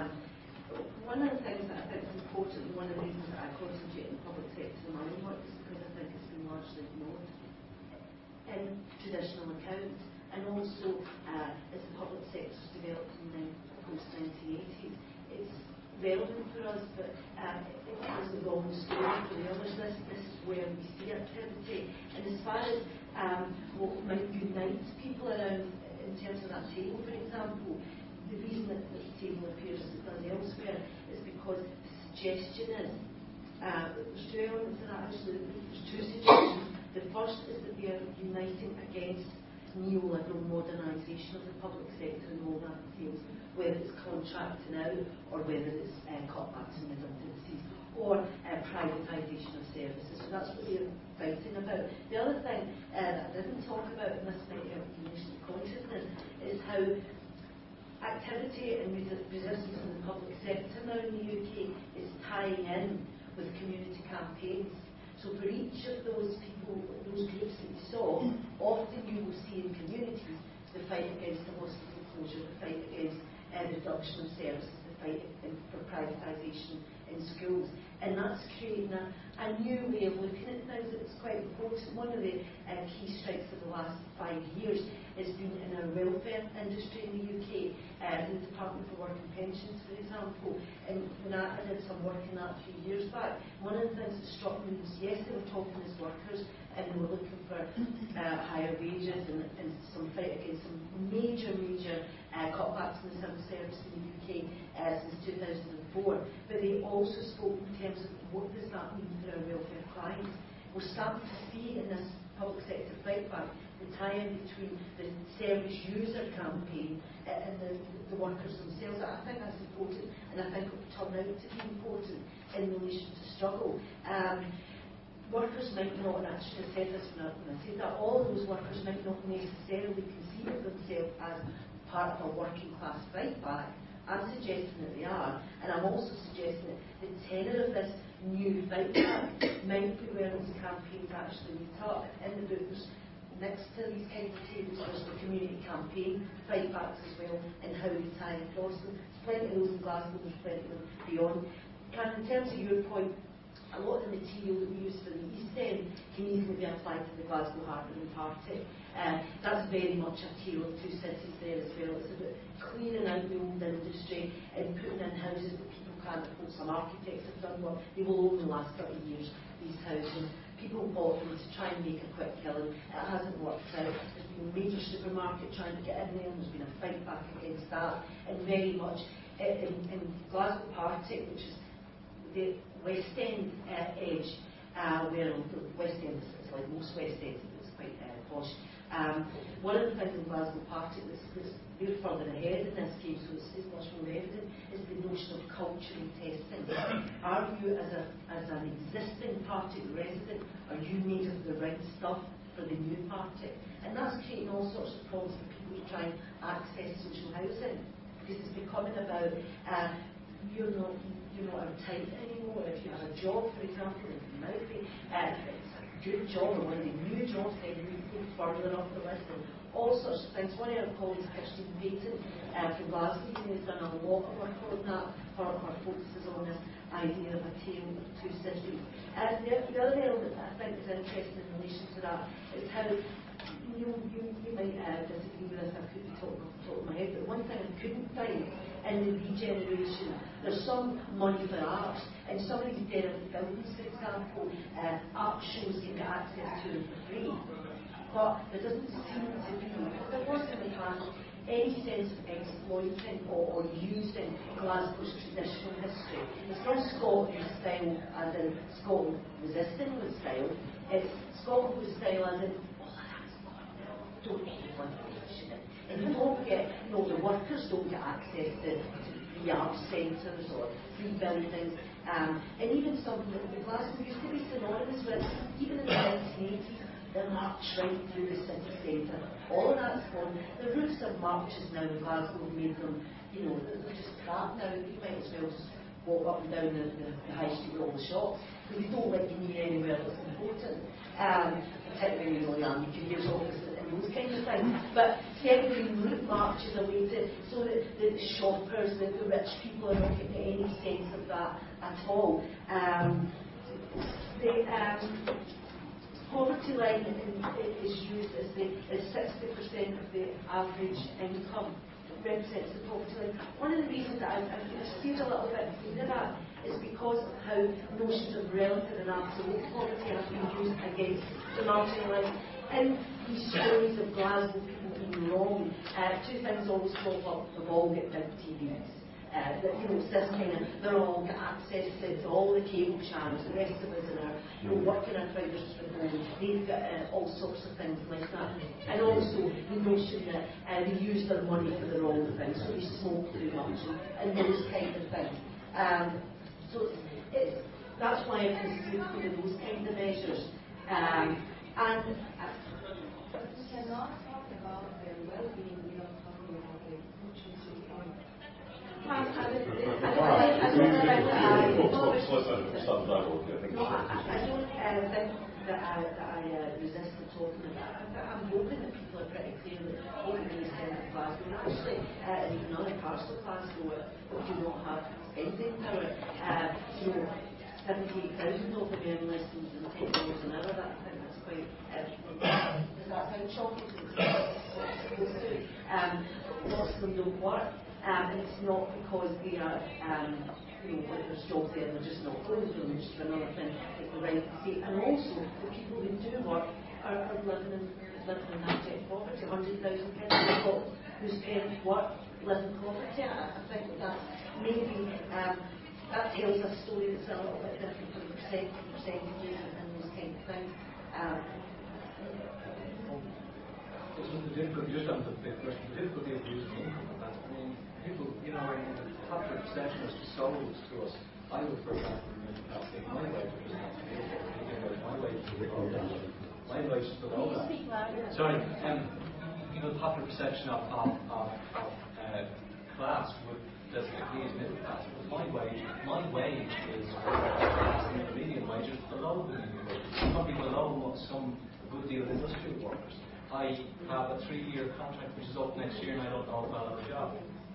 One of the things that I think is important, and one of the reasons that I concentrate in public sector money work is because I think it's been largely ignored in traditional accounts, and also as the public sector's developed in the post-1980s, it's relevant for us, but it has the wrong story for the others. This is where we see activity, and as far as what might unite people around in terms of that table, for example, the reason that this table appears as it does elsewhere is because the suggestion is there's two elements in that actually. There's two suggestions. The first is that they are uniting against neoliberal modernisation of the public sector and all that entails, whether it's contracting out or whether it's cutbacks and redundancies or privatisation of services. So that's what they're fighting about. The other thing that I didn't talk about, and this might help you consciousness, is how activity and resistance in the public sector now in the UK is tying in with community campaigns. So for each of those people, those groups that you saw, often you will see in communities the fight against the hospital closure, the fight against reduction of services, the fight for privatisation in schools. And that's creating a new way of looking at things that's quite important. One of the key strikes of the last 5 years has been in our welfare industry in the UK, the Department for Work and Pensions, for example. And when I did some work in that 3 years back, one of the things that struck me was, yes, they were talking as workers and they were looking for higher wages and some fight against some major cutbacks in the civil service in the UK since 2004. But they also spoke in terms of what does that mean for our welfare clients. We're starting to see in this public sector fight back the tie-in between the service user campaign and the workers themselves. I think that's important, and I think it will turn out to be important in relation to struggle. Workers might not, and I should have said this when I said that, all of those workers might not necessarily conceive of themselves as part of a working class fight back. I'm suggesting that they are, and I'm also suggesting that the tenor of this new fight back might be where those campaigns actually meet up. In the book, there's next to these kinds of tables, there's the community campaign fight backs as well, and how we tie across them. There's plenty of those in Glasgow, there's plenty of them beyond. And in terms of your point, a lot of the material that we use for the East End can easily be applied to the Glasgow Heartland Party. That's very much a tale of two cities there as well. It's about clearing out the old industry and putting in houses that people can't afford. Some architects have done work. They will only last 30 years, these houses. People bought them to try and make a quick killing. It hasn't worked out. There's been a major supermarket trying to get in there, and there's been a fight back against that. And very much in Glasgow Party, which is the West End edge, where the West End is like most West Ends, it's quite posh. One of the things in Glasgow Party that's we're further ahead in this case, so it's much more evident, is the notion of cultural testing. Are you, as an existing party resident, are you made of the right stuff for the new party? And that's creating all sorts of problems for people to try and access social housing, because it's becoming about you're not our type anymore. If you have a job, for example, in Murphy, it's a good job or one of the new jobs, then you go further up the list and all sorts of things. One of our colleagues, Kirsten Payton, from Glasgow, has done a lot of work on that. Her focuses on this idea of a tale of two cities. The other element that I think is interesting in relation to that is how you might disagree with this. I could be talking off the top of my head, but one thing I couldn't find in the regeneration, there's some money for arts, and some of these derelict buildings, for example, art shows can get access to them for free. But there doesn't seem to be, there was in the past, any sense of exploiting or using Glasgow's traditional history. It's not Scotland style as in Scotland resisting with style, it's Scotland with style as in, oh, that's Scotland, don't anyone mention it. And you don't get, the workers don't get access to the arts centres or free buildings. And even something that Glasgow used to be synonymous with, even in the 1980s, the march right through the city centre. All of that's gone. The routes of marches now in Glasgow have made them, they're just crap now. You might as well just walk up and down the high street with all the shops, because they don't let you near anywhere that's important. Particularly, you can use office and those kinds of things. But certainly route marches are way to, so that the shoppers, the rich people are not getting any sense of that at all. Poverty line is used as 60% of the average income represents the poverty line. One of the reasons that I've steered a little bit into that is because of how notions of relative and absolute poverty have been used against the marginalised. In these stories of Glasgow people being wrong, two things always crop up: they've all got big TVs. It's this kind of, they're all got access to all the cable channels. The rest of us are working our trousers to the bone. They've got all sorts of things like that. And also the notion that they use their money for the wrong things, so they smoke too much and those kind of things. That's why I consider those kind of measures. We cannot talk about their well-being without talking about their fortunes. I don't think that I resisted talking about it. I'm hoping that people are pretty clear that what we really send to Glasgow, and actually in even other parts of Glasgow do not have spending power. 78,000 of them earn less than $10 an hour. I think that's quite. Does that sound shocking? Lots of them don't work. It's not because they are, there's jobs there and they're just not going to them, which is another thing that the right to say. And also, the people who do work are living in abject poverty. 100,000 kids whose parents work live in poverty. I think that's maybe, that tells a story that's a little bit different from percentages and those kind of things. The difficulty of using income and that, people, in the popular perception as sold to us, I would, for example, think my wage was not to be my wage is below that. My wage is below that. Sorry, the popular perception of class would designate me as middle class, but my wage is the median wage is below the median wage. Probably below some good deal of industrial workers. I have a 3-year contract which is up next year, and I don't know if I'll have a job.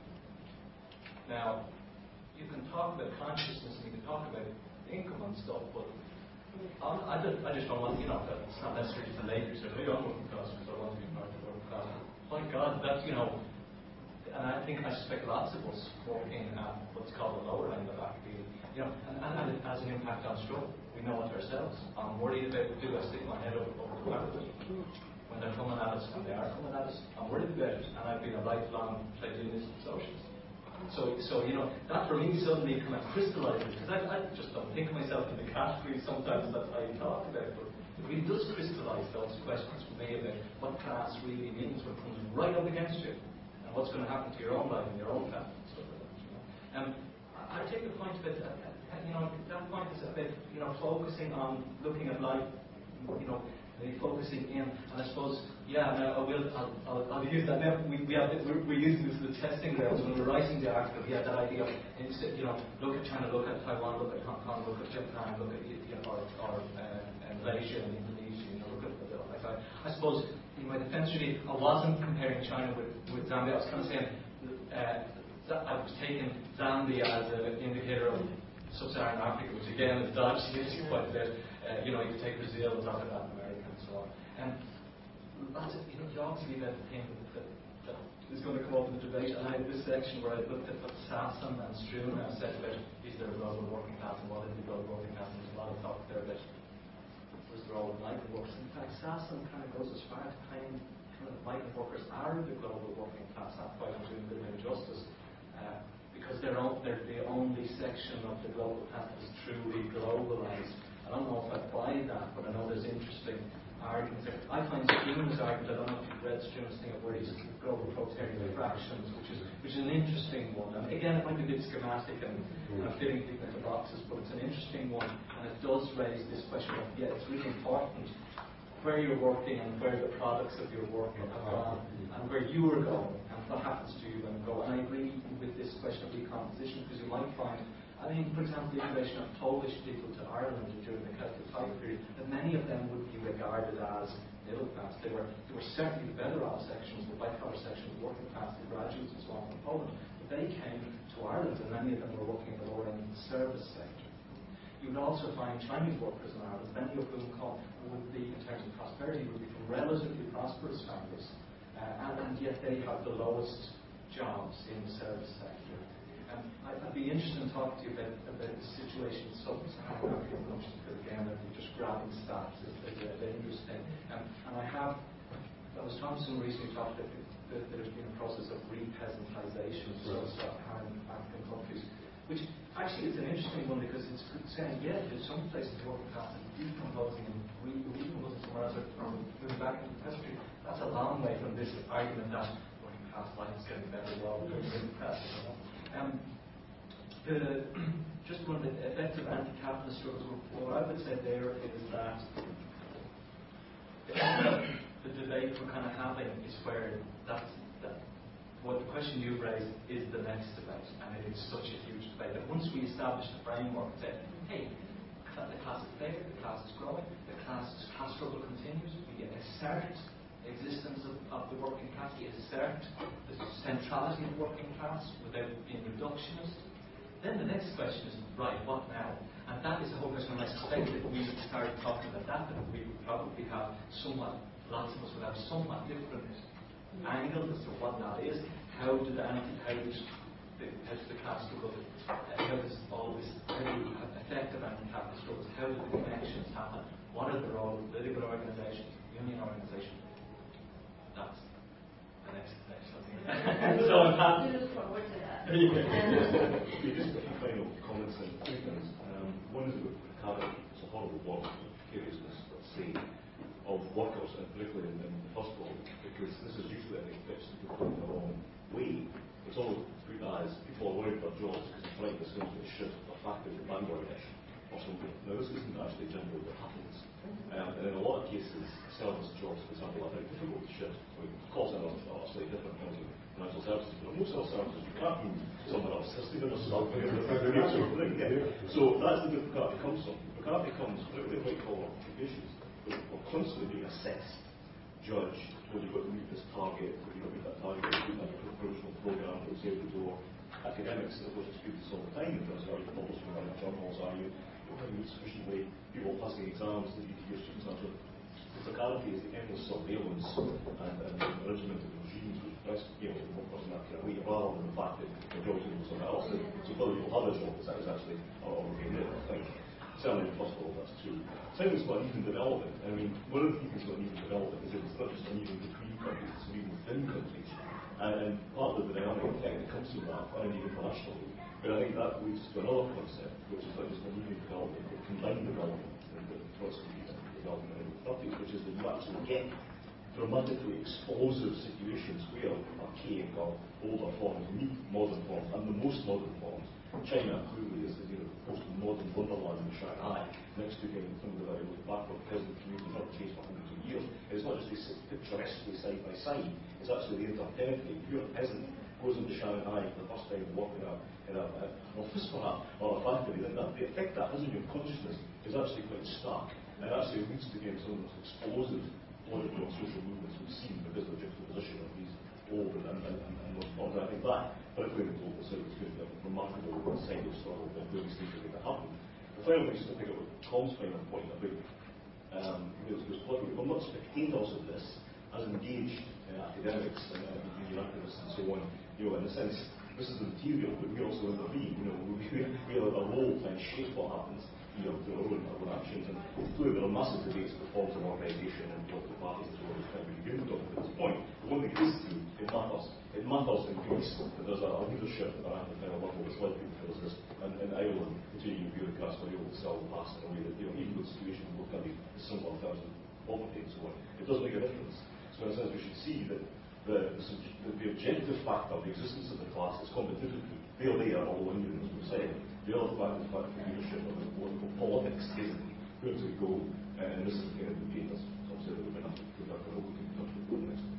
Now, you can talk about consciousness and you can talk about income and stuff, but I just don't want, it's not necessarily the ladies who say, hey, I'm working class because I want to be part of the working class. My God, that's, and I suspect lots of us working at what's called the lower end of academia, and it has an impact on struggle. We know it ourselves. I'm worried about, do I stick my head up over the parapet when they're coming at us, and they are coming at us? I'm worried about it, and I've been a lifelong trade unionist and socialist. So that for me suddenly kind of crystallises, because I just don't think of myself in the category sometimes that I talk about, but it really does crystallise those questions for me about what class really means when it comes right up against you, and what's going to happen to your own life and your own family and stuff like that. I take the point about that point is about focusing on looking at life, Maybe focusing in, and I suppose, I'll use that now. We're using this as the testing grounds when we're writing the article. We had that idea of, trying to look at Taiwan, look at Hong Kong, look at Japan, look at or Malaysia and Indonesia. Look at like that. I suppose in my defence, really, I wasn't comparing China with Zambia. I was kind of saying I was taking Zambia as an indicator of Sub-Saharan Africa, which again is dodgy quite a bit. You can take Brazil, talk about Latin America, and so on. And lots of, you obviously that thing that is going to come up in the debate. And I had this section where I looked at what Sassen and Struan have said about is there a global working class and what is the global working class? And there's a lot of talk there about was the role of migrant workers. In fact, Sassen kind of goes as far to claim kind of migrant workers are the global working class. That's why I'm doing a bit of injustice. Because they're the only section of the global class that is truly globalized. I don't know if I buy that, but I know there's interesting arguments there. I find Struan's argument, I don't know if you've read Struan's thing of where he's global proletariat fractions, which is an interesting one. And again, it might be a bit schematic and fitting people into boxes, but it's an interesting one, and it does raise this question of, it's really important where you're working and where the products of your work have gone, and where you are going, and what happens to you when you go. And I agree with this question of decomposition, because you might find, for example, the immigration of Polish people to Ireland during the Celtic Tiger period, that many of them would be regarded as middle class. They were certainly the better off sections, the white collar sections, working class, the graduates and so on from Poland. But they came to Ireland, and many of them were working at the lower end of the service sector. You would also find Chinese workers in Ireland, many of whom would be, in terms of prosperity, would be from relatively prosperous families, and yet they have the lowest jobs in the service sector. I'd be interested in talking to you about the situation in Sub-Saharan Africa, because again, I'd be just grabbing stats. It's interesting. And I was talking to someone recently talked about that there's been a process of re-peasantization of Sub-Saharan African countries, which actually is an interesting one because it's saying, there's some places the working class is decomposing and recomposing somewhere else or moving back into the peasantry. That's a long way from this argument that working class life is getting better while we're middle class. Just one of the effects of anti-capitalist struggles, what I would say there is that the debate we're kind of having is where what the question you've raised is the next debate, and it is such a huge debate that once we establish the framework and say, hey, the class is there, the class is growing, the class struggle continues, we assert the existence of the working class, we assert the centrality of the working class without being reductionist. Then the next question is, right, what now? And that is the whole question, and I suspect that we started talking about that we would probably have lots of us would have somewhat different angles as to what that is. How does the class struggle, how does all this, how do you have effective anti-capitalist struggles, how do the connections happen, what is the role of political organisations, union organisations? That's the next thing. So I'm happy. We look forward to that. Just a few final comments and things. One is about Ricardo. It's a horrible word, precariousness, let's say, of workers, and particularly in the first world, because this is usually, I think, gets to go in the wrong way. It's always put as people are worried about jobs because it's right, this is going to be a shift of factories in Bangladesh or something. Now, this isn't actually generally what happens. And in a lot of cases, service jobs, for example, are very difficult to shift. Of course, I know are slightly different in terms of financial services, but most of our services you can't move somewhere else. It's the other stuff. So that's the different part it comes from. McCarthy comes, particularly white collar occupations, we're constantly being assessed, judged, when you've got to meet this target, when you've got to meet that target, you've got a promotional program that will say the door. Academics, of course, dispute this all the time in terms of are you publishing in journals, are you having sufficiently people passing exams that you can use in terms of physicality is the endless surveillance and regimented regimes which press workers in that kind of way, rather than the fact that the jobs are doing something else. So whether you'll have a job that is actually organic, I think. Certainly impossible, that's true. Secondly, it's about uneven development. I mean, one of the things about uneven development is that it's not just uneven between countries, it's uneven within countries. And part of the dynamic effect that comes from that, and indeed internationally. But I think that leads to another concept, which is not just uneven development, but combined development, and Trotsky development in the 30s, which is that you actually get dramatically explosive situations where archaic or older forms meet modern forms, and the most modern forms. China clearly is the post-modern wonderland in Shanghai, next to him, some of the very most backward peasant communities not changed for hundreds of years. It's not just picturesquely side by side, it's actually the interpenetrating. If you're a peasant, goes into Shanghai for the first time working in an office perhaps, or a factory, then the effect that has on your consciousness is actually quite stark, and actually leads to getting some of the most explosive political and social movements we've seen because of the juxtaposition of these old and most modern. I think that, particularly in the global south, is going to be a remarkable side of the story of where these things are going to happen. The final thing is to pick up Tom's final point about we're not spectators of this as engaged academics and union activists and so on. In a sense, this is the material, but we also intervene. We have a role to try and shape what happens through our own actions. And clearly there are massive debates about forms of organisation and political parties as well as kind of begin to talk at this point. But one thing is true, it matters. It matters in Greece that there's a leadership around the kind of level that's likely to us this. And in Ireland, continuing bureaucrats were able to sell the past in a way that, even with the situation locally is similar in terms of poverty and so on. It does make a difference. So in a sense we should see that the objective factor of the existence of the class is competitivity. They are there, all unions, as we've said. The other fact is the leadership of the political politics isn't going to go, and this is the kind of debate that's obviously that we're going to have to put up and hopefully touch with the next